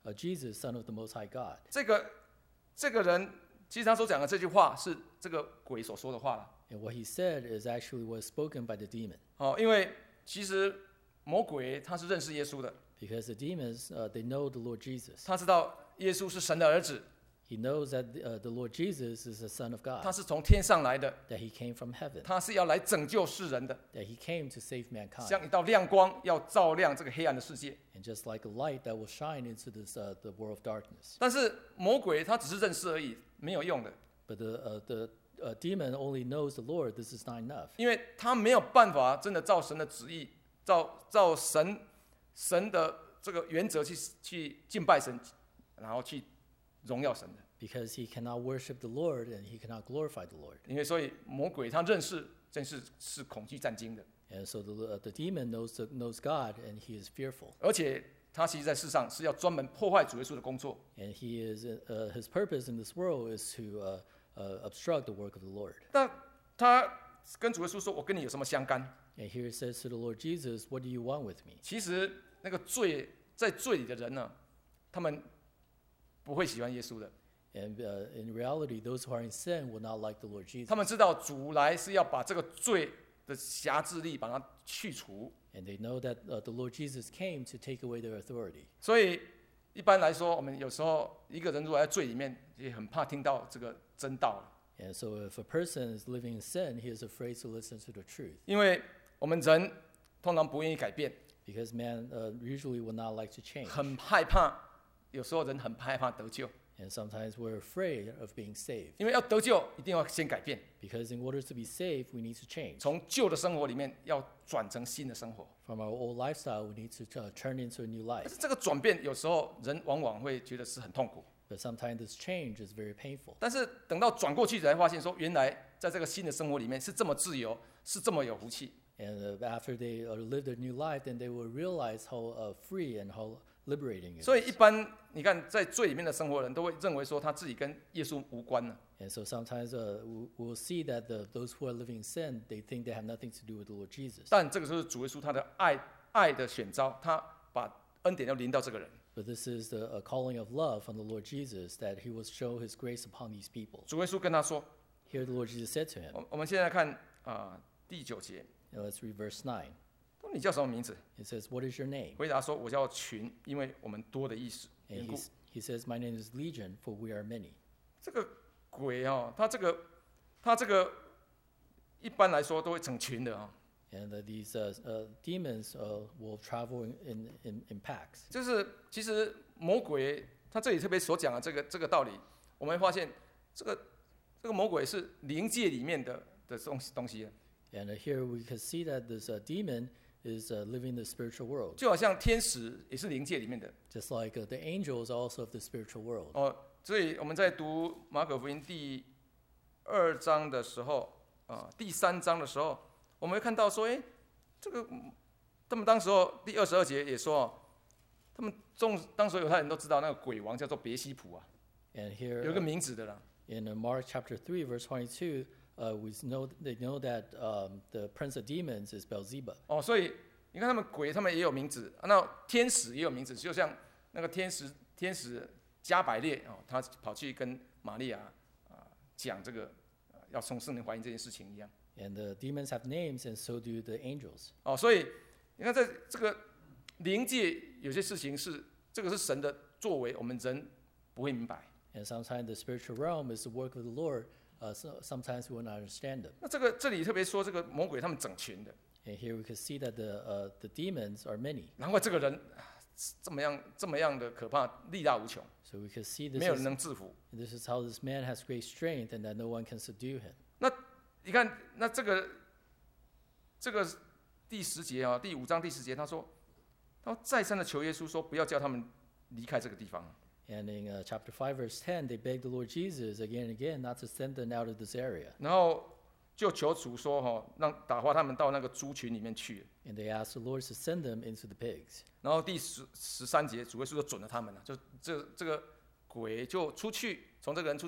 uh, Jesus, Son of the Most High God. 这个这个人，其实他所讲的这句话是这个鬼所说的话了。 And what he said is actually was spoken by the demon. 哦，因为其实魔鬼他是认识耶稣的， Because the demons, uh, they know the Lord Jesus. 他知道耶稣是神的儿子， He knows that uh, the Lord Jesus is the Son of 他 God, 是从天上来的， that he came from heaven, 他是要来拯救世人的， that he came to save mankind. 像一道亮光，要照亮这个黑暗的世界。 And just like a light that will shine into this, uh, the world of darkness. 但是魔鬼他只是认识而已，没有用的， But the, uh, the uh, demon only knows the Lord. This is not enough. 因为他没有办法真的照神的旨意，照照神神的这个原则去去敬拜神，然后去荣耀神的。 Because he cannot worship the Lord and he cannot glorify the Lord. 因为所以魔鬼他认识真是是恐惧战惊的， And so the, uh, the demon knows, the, knows God and he is fearful. 而且他其实在世上是要专门破坏主耶稣的工作。 And he is, uh, his purpose in this world is to uh, uh, obstruct the work of the Lord. 但他跟主耶稣说：“我跟你有什么相干 And here it says to the Lord Jesus, what do you want with me?？” 其实那个罪在罪里的人呢，他们不会喜欢耶稣的。 And uh, in reality, those who are in sin will not like the Lord Jesus. 他们知道主来是要把这个罪的辖制力把它去除， And they know that uh, the Lord Jesus came to take away their authority. 所以一般来说，我们有时候一个人如果在罪里面，也很怕听到这个真道了， And so if a person is living in sin, he is afraid to listen to the truth. 因为我们人通常不愿意改变， Because man uh, usually will not like to change. 很害怕，有时候人很害怕得救， And sometimes we're afraid of being saved. 因为要得救一定要先改变， Because in order to be saved, we need to change. 从旧的生活里面要转成新的生活。 From our old lifestyle, we need to uh, turn into a new 但 life. 是这个转变有时候人往往会觉得是很痛苦， But sometimes this change is very painful. 但是等到转过去才发现说，原来在这个新的生活里面是这么自由，是这么有福气。 And uh, after they uh, live their new life, then they will realize how uh, free and how liberating it 所以 is. 一般你看，在罪里面的生活的人都会认为说他自己跟耶稣无关了。 And so sometimes uh, we- we'll see that the, those who are living in sin, they think they have nothing to do with the Lord Jesus. 但这个就是主耶稣他的爱爱的选召，他把恩典要临到这个人。 But this is the uh, calling of love from the Lord Jesus, that he will show his grace upon these people. 主耶稣跟他说 Here the Lord Jesus said to：“ him, 我我们现在看啊、呃第九节， and let's read verse nine. 说你叫什么名字？ It says, What is your name? 回答说：我叫群，因为我们多的意思缘 And 故 he, s- he says, My name is Legion, for we are many. 这个鬼哦，他这个他这个一般来说都会成群的啊、 And uh, these uh, uh, demons uh, will travel in, in, in, in packs. 就是其实魔鬼他这里特别所讲的这个这个道理，我们会发现这个这个魔鬼是灵界里面的的东西东西， And uh, here we can see that this uh, demon is uh, living in the spiritual world. 就好像天使也是灵界里面的 Just like uh, the angels are also of the spiritual world. 哦。所以我们在读马可福音第二章的时候啊、第三章的时候，我们会看到说，哎，这个他们当时候第二十二节也说哦，他们众当时犹太人都知道那个鬼王叫做别西卜啊， And here 有一个 uh, 名字的啦。 in uh, Mark chapter three, verse twenty-two, uh, we know they know that um, the prince of demons is Beelzebub. 哦，所以你看他们鬼，他们也有名字，啊那天使也有名字，就像那个天使天使加百列哦，他跑去跟玛利亚啊讲这个、呃要从圣灵怀孕这件事情一样。 And the demons have names, and so do the angels. 哦，所以你看在这个灵界有些事情是这个是神的作为，我们人不会明白。 And sometimes the spiritual realm is the work of the Lord. Uh, so sometimes we will not understand them. 那这个这里特别说这个魔鬼他们整群的， And here we can see that the uh, the demons are many. 难怪这个人啊这么样这么样的可怕，力大无穷， So we can see this 没有人 is, 能制服。 this is how this man has great strength, and that no one can subdue him. 你看，那这个这个第十节啊，第五章第十节，他说，他再三的求耶稣说，不要叫他们离开这个地方。 And in uh, chapter five, verse ten, they begged the Lord Jesus again and again not to send them out of this area. 然后就求主说，哈，让打发他们到那个猪群里面去。 And they asked the Lord to send them into the pigs. 然后第十十三节，主耶稣就准了他们了，就这这个鬼就出去，从这个人出去，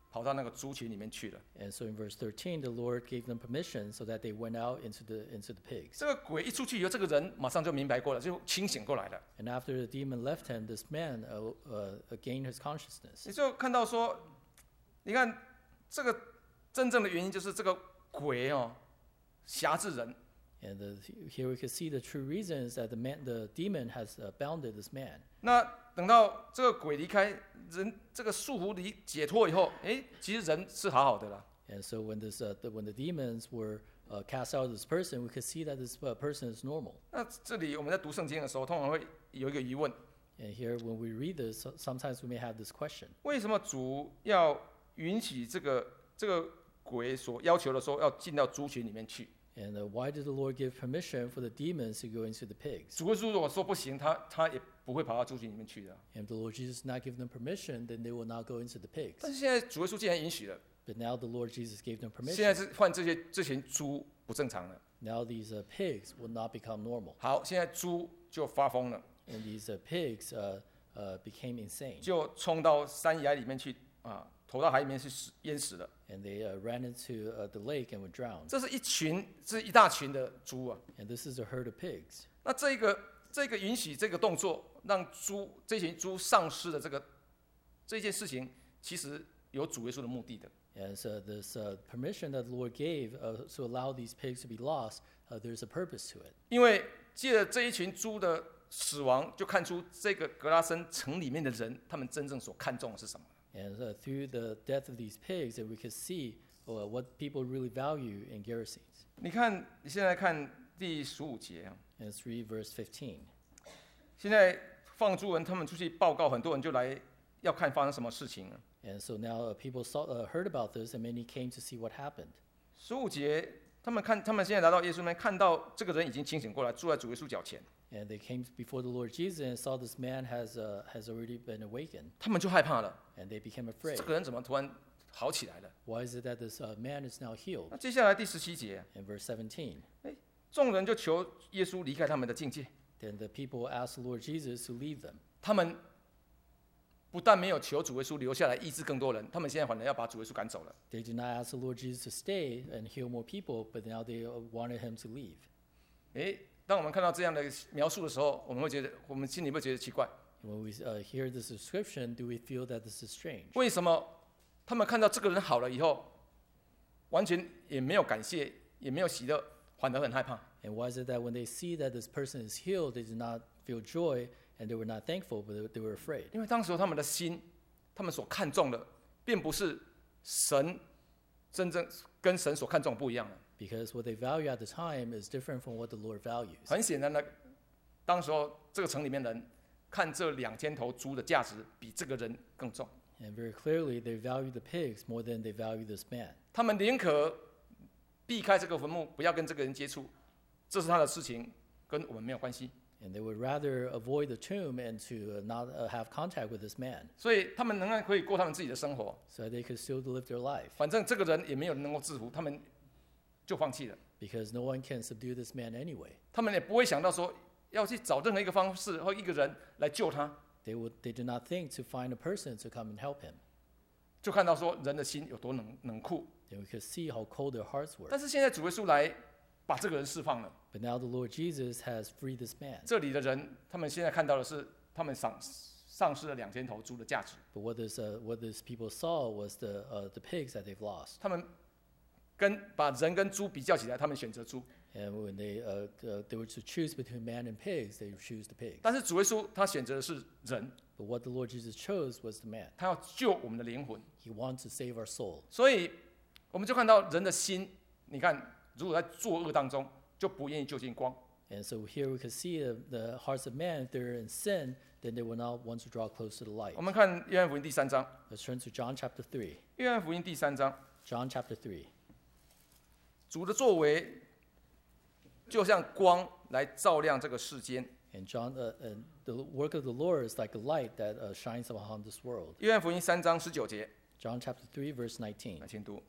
跑到那个猪群里面去了。 And so in verse thirteen, the Lord gave them permission so that they went out into the into the pigs. 这个鬼一出去以后，这个人马上就明白过了，就清醒过来了。 And after the demon left him, this man uh, uh, gained his consciousness. 你就看到说，你看这个真正的原因就是这个鬼哦，辖制人。 And the, here we can see the true reason is that the man, the demon has uh, bounded this man. 那等到这个鬼离开人，这个束缚离解脱以后，哎，其实人是好好的啦。 And so when this uh, the, when the demons were uh, cast out of this person, we could see that this uh, person is normal. 那这里我们在读圣经的时候，通常会有一个疑问： And here when we read this, so- sometimes we may have this question: 为什么主要允许这个这个鬼所要求的说要进到猪群里面去？ And uh, why did the Lord give permission for the demons to go into the pigs? 主耶稣如果说不行，他他也不会跑到猪群里面去的。 And if the Lord Jesus not give them permission, then they will not go into the 但 pigs. 是现在主耶稣既然允许了， But now the Lord Jesus gave them 现在 permission. 是换这些这群猪不正常了。 Now these uh, pigs will not become normal. 好，现在猪就发疯了， And these uh, pigs uh, uh, became insane. 就冲到山崖里面去啊，投到海里面去死淹死了。 And they uh, ran into uh, the lake and were drowned. 这是一群，这是一大群的猪啊。 And this is a herd of pigs. 那这个这个允许这个动作，让猪这群猪丧失的这个这件事情，其实有主耶稣的目的的。 And so this uh, permission that the Lord gave uh, to allow these pigs to be lost, uh, there's a purpose to it. 因为借着这一群猪的死亡，就看出这个格拉森城里面的人，他们真正所看重的是什么。 And uh, through the death of these pigs, that we could see uh, what people really value in Gerasenes. 你看，你现在看第十五节啊， And let's read verse fifteen. 现在放猪人他们出去报告，很多人就来要看发生什么事情啊。 And so now uh, people saw, uh, heard about this, and many came to see what happened. 十五节，他们看，他们现在来到耶稣那边，看到这个人已经清醒过来，坐在主耶稣脚前， And they came before the Lord Jesus and saw this man has, uh, has already been awakened, 他们就害怕了。 and they became afraid. 这个人怎么突然好起来了？ Why is it that this uh, man is now healed? 那接下来第十七节， In verse seventeen, 众人就求耶稣离开他们的境界。 then the people asked the Lord Jesus to leave them. 他们不但没有求主耶稣留下来医治更多人，他们现在反而要把主耶稣赶走了。 They did not ask the Lord Jesus to stay and heal more people, but now they uh, wanted him to leave. 诶，当我们看到这样的描述的时候，我们会觉得，我们心里会觉得奇怪， When we uh, hear this description, do we feel that this is strange? 为什么他们看到这个人好了以后，完全也没有感谢，也没有喜乐，反而很害怕？ And why is it that when they see that this person is healed, they did not feel joy and they were not thankful, but they, they were afraid? 因为当时他们的心，他们所看重的，并不是神真正跟神所看重不一样的。 Because what they value at the time is different from what the Lord values. 很显然的，当时候这个城里面人看这两千头猪的价值比这个人更重， And very clearly, they value the pigs more than they value this man. 他们宁可避开这个坟墓，不要跟这个人接触，这是他的事情，跟我们没有关系。 And they would rather avoid the tomb and to uh, not uh, have contact with this man 所以他们仍然可以过他们自己的生活， so that they could still live their life. 反正这个人也没有人能够制服，他们就放弃了。 Because no one can subdue this man anyway. 他们也不会想到说要去找任何一个方式或一个人来救他， They, would, they do not think to find a person to come and help him. 就看到说人的心有多冷冷酷。 Then we could see how cold their hearts were. 但是现在主耶稣来把这个人释放了， But now the Lord Jesus has freed this man. 这里的人他们现在看到的是他们丧丧失了两千头猪的价值， But what this, uh, what these people saw was the, uh, the pigs that they've lost. 他们跟把人跟猪比较起来，他们选择猪。 And when they, uh, uh, they were to choose between man and pigs, they would choose the pigs. 但是主耶稣他选择的是人， But what the Lord Jesus chose was the man. 他要救我们的灵魂， He wants to save our soul. 所以我们就看到人的心，你看，如果在作恶当中，就不愿意就近光。 And so here we can see the, the hearts of man, if they're in sin, then they will not want to draw close to the light. 我们看约翰福音第三章， Let's turn to John chapter three. 约翰福音第三章， John chapter three. 主的作为就像光来照亮这个世间。 And John, uh, and the work of the Lord is like a light that uh, shines upon this world. 约翰福音三章十九节， John chapter three, verse nineteen. 来请读。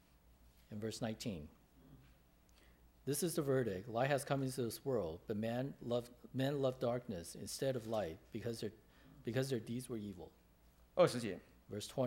In verse nineteen. This is the verdict. Light has come into this world, but man loved, men loved darkness instead of light because their, because their deeds were evil. 二十节， Verse twenty.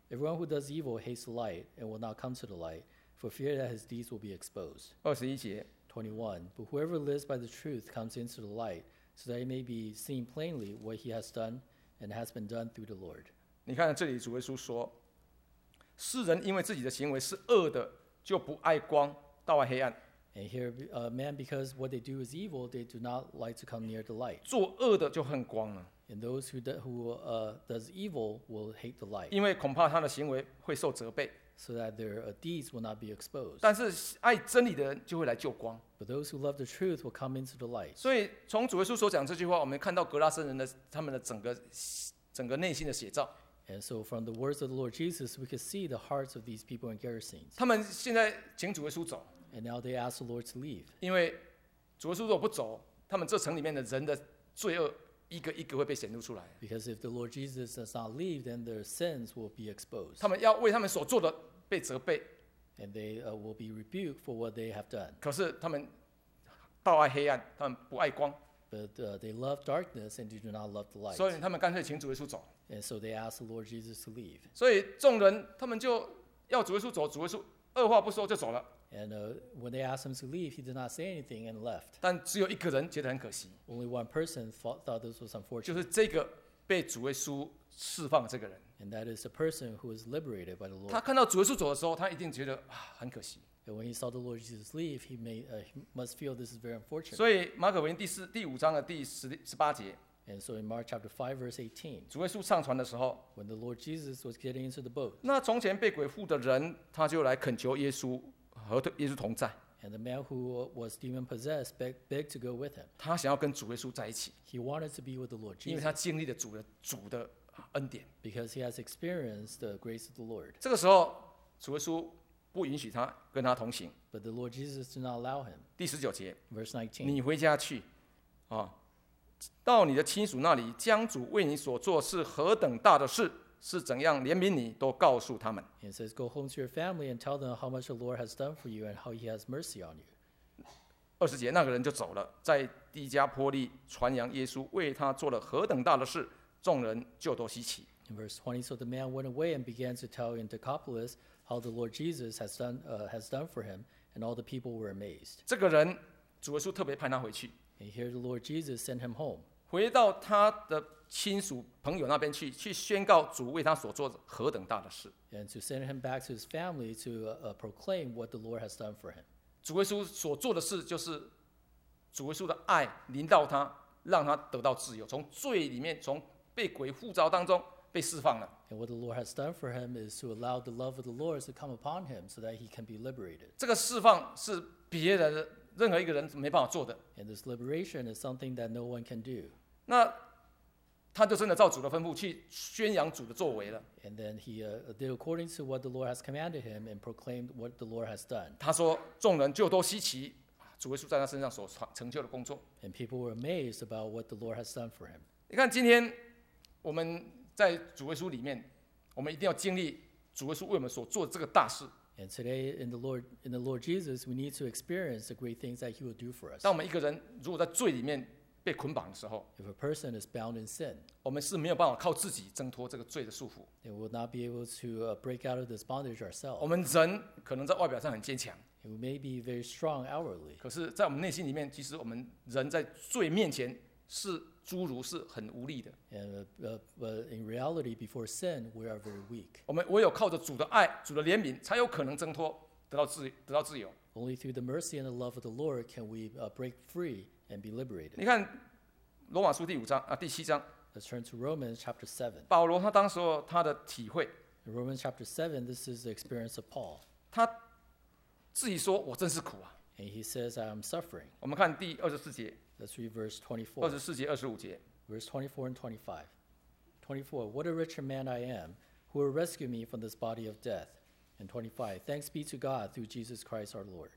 Everyone who does evil hates the light and will not come to the light, for fear that his deeds will be exposed. 二十一节， twenty-one. But whoever lives by the truth comes into the light, so that it may be seen plainly what he has done and has been done through the Lord. 你看这里主耶稣说，世人因为自己的行为是恶的，就不爱光，到爱黑暗。 And here, uh, man, because what they do is evil, they do not like to come near the light. 做恶的就恨光了， And those who, do, who uh, does evil will hate the light, 因为恐怕他的行为会受责备。 so that their uh, deeds will not be exposed. 但是爱真理的人就会来救光。 But those who love the truth will come into the light. 所以从主耶稣所讲这句话，我们看到格拉森人的他们的整个整个内心的写照。 And so from the words of the Lord Jesus, we could see the hearts of these people in Gerasenes. 他们现在请主耶稣走， And now they ask the Lord to leave. 因为主耶稣如果不走，他们这城里面的人的罪恶一个一个会被显露出来。 Because if the Lord Jesus does not leave, then their sins will be exposed. 他们要为他们所做的被责备， And they uh, will be rebuked for what they have done. 可是他们道爱黑暗，他们不爱光， But uh, they love darkness and do not love the light. 所以他们干脆请主耶稣走。 And so they ask the Lord Jesus to leave. 所以众人他们就要主耶稣走，主耶稣二话不说就走了。 And uh, when they asked him to leave, he did not say anything and left. 但只有一个人觉得很可惜， Only one person thought, thought this was 就 unfortunate. 是这个被主耶稣释放的这个人。 And that is the person who was liberated by the 他 Lord. 看到主耶稣走的时候，他一定觉得啊很可惜。 And when he saw the Lord Jesus leave, he, may, uh, he must feel this is very unfortunate. 所以马可福音第四第五章的第十十八节， And so in Mark chapter five, verse eighteen, 主耶稣上船的时候， when the Lord Jesus was getting into the boat, 那从前被鬼附的人，他就来恳求耶稣和耶稣同在， and the man who was demon possessed begged, begged to go with him. 他想要跟主耶稣在一起， He wanted to be with the Lord 因为 Jesus 他经历了主的主的恩典。 because he has experienced the grace of the Lord. 这个时候，主耶稣不允许他跟他同行。 But the Lord Jesus did not allow him. 第十九节， Verse nineteen. 你回家去，啊，到你的亲属那里，将主为你所做是何等大的事，是怎样怜悯你，都告诉他们。 It says, Go home to your family and tell them how much the Lord has done for you and how he has mercy on you. 二十节，那个人就走了，在第加波利传扬耶稣为他做了何等大的事，众人就都稀奇。 In verse twenty, so the man went away and began to tell in Decapolis how the Lord Jesus has done, uh, has done for him, and all the people were amazed. 这个人，主耶稣特别派他回去， And here the Lord Jesus sent him home, 回到他的亲属朋友那边去，去宣告主为他所做的何等大的事。 and to send him back to his family to uh, uh, proclaim what the Lord has done for him. 主耶稣所做的事，就是主耶稣的爱临到他，让他得到自由，从罪里面，从被鬼附着当中被释放了。 And what the Lord has done for him is to allow the love of the Lord to come upon him so that he can be liberated. 这个释放是别人任何一个人没办法做的。 And this liberation is something that no one can do. 那他就真的照主的吩咐去宣扬主的作为了。 And then he uh, did according to what the Lord has commanded him and proclaimed what the Lord has done. 他说，众人就都稀奇主耶稣在他身上所成就的工作。 And people were amazed about what the Lord has done for him. 你看，今天我们在主耶稣里面，我们一定要经历主耶稣为我们所做的这个大事。 And today in the Lord, in the Lord Jesus, we need to experience the great things that he will do for us. 当我们一个人如果在罪里面被捆绑的时候， If a person is bound in sin, 我们是没有办法靠自己挣脱这个罪的束缚。 they will not be able to uh, break out of this bondage 我 ourselves. 们人可能在外表上很坚强， And we may be very strong outwardly, 可是，在我们内心里面，其实我们人在罪面前是诸如是很无力的。 and uh, uh, but in reality, before sin, we are very weak. 我们唯有靠着主的爱、主的怜悯，才有可能挣脱，得到自得到自由。 Only through the mercy and the love of the Lord can we uh, break free and be liberated. 你看罗马书第五章啊第七章， Let's turn to Romans chapter seven. 保罗他当时候他的体会， In Romans chapter seven, this is the experience of Paul. 他自己说：“我真是苦啊。 And he says, I am suffering. ” 我们看第二十四节、 Let's read verse 二 twenty-four. 十四节、二十五节。 Verse twenty-four and twenty-five. twenty-four, what a wretched man I am, who will rescue me from this body of death. And twenty-five, thanks be to God through Jesus Christ our Lord.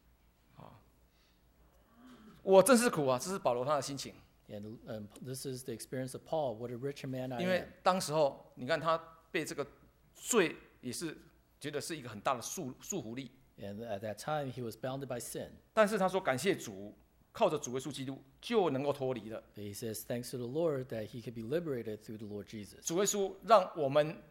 我真是苦啊，这是保罗他的心情。 And um, this is the experience of Paul, what a wretched man I 因为 am. 当时候，你看他被这个罪也是觉得是一个很大的束束缚力， And at that time, he was bounded by sin. 但是他说感谢主，靠着主耶稣基督就能够脱离了。 But he says, thanks to the Lord that he could be liberated through the Lord Jesus. 主耶稣让我们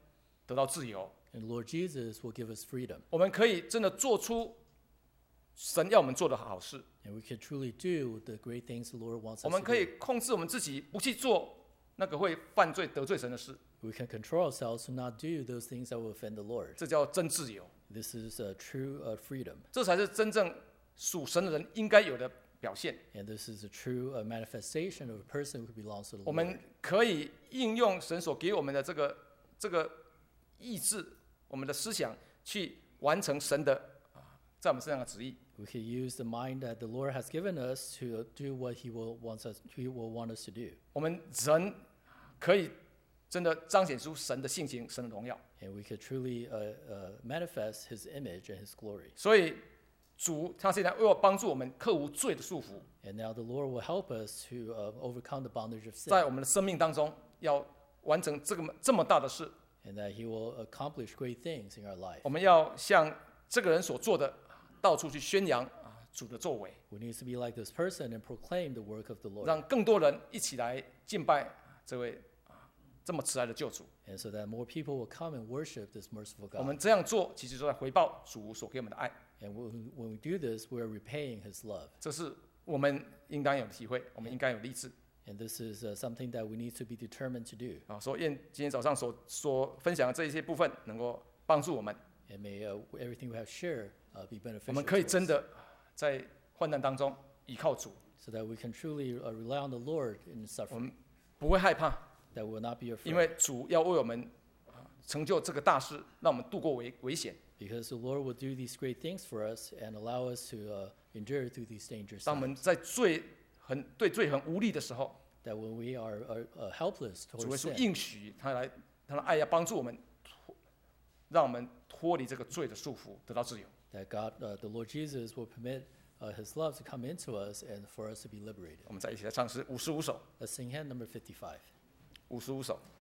得到自由， And Lord Jesus will give us freedom. 我们可以真的做出神要我们做的好事， And we can truly do the great things the Lord wants 我 us 们 to 可以 do. 控制我们自己，不去做那个会犯罪得罪神的事， We can control ourselves to not do those things that will offend the Lord. 这叫真自由， This is a true uh, freedom. 这才是真正属神的人应该有的表现。 And this is a true uh, manifestation of a person who belongs to the 我 Lord. 们可以应用神所给我们的这个这个意志，我们的思想，去完成神的啊在我们身上的旨意。 We can use the mind that the Lord has given us to do what He will wants us, He will want us to do. 我们人可以真的彰显出神的性情、神的荣耀。 And we could truly uh, uh, manifest His image and His glory. 所以主他现在为了帮助我们克服罪的束缚， And now the Lord will help us to uh, overcome the bondage of 在 sin. 我们的生命当中要完成这个这么大的事， And that He will accomplish great things in our life. 我们要像这个人所做的，到处去宣扬啊主的作为， We need to be like this person and proclaim the work of the Lord. 让更多人一起来敬拜这位啊这么慈爱的救主。 And so that more people will come and worship this merciful 我们 God. 这样做，其实都在回报主所给我们的爱， And when when we do this, we're repaying His love. 这是我们应当有的体会，我们应该有立志 And this is uh, something that we need to be determined to do. 啊。所以愿今天早上所所分享的这一些部分，能够帮助我们， And may uh, everything we have shared uh, be 我 beneficial 们可以 to 真 us, 的在患难当中依靠主， so that we can truly uh, rely on the Lord in 我 suffering, 们不会害怕， that we will not be 因 afraid. 为主要为我们啊成就这个大事，让我们度过危危险。 Because the Lord will do these great things for us and allow us to uh, endure through these dangerous 当我们 times. 在罪很对罪很无力的时候， That when we are, are uh, helpless 主 towards 耶稣 sin, 应许他来，他的爱要帮助我们脱，让我们脱离这个罪的束缚，得到自由。 that God, uh, the Lord Jesus will permit uh, His love to come into us and for us to be liberated. 我们再一起来唱诗五十五首， Let's sing hymn number fifty-five. 五十五首。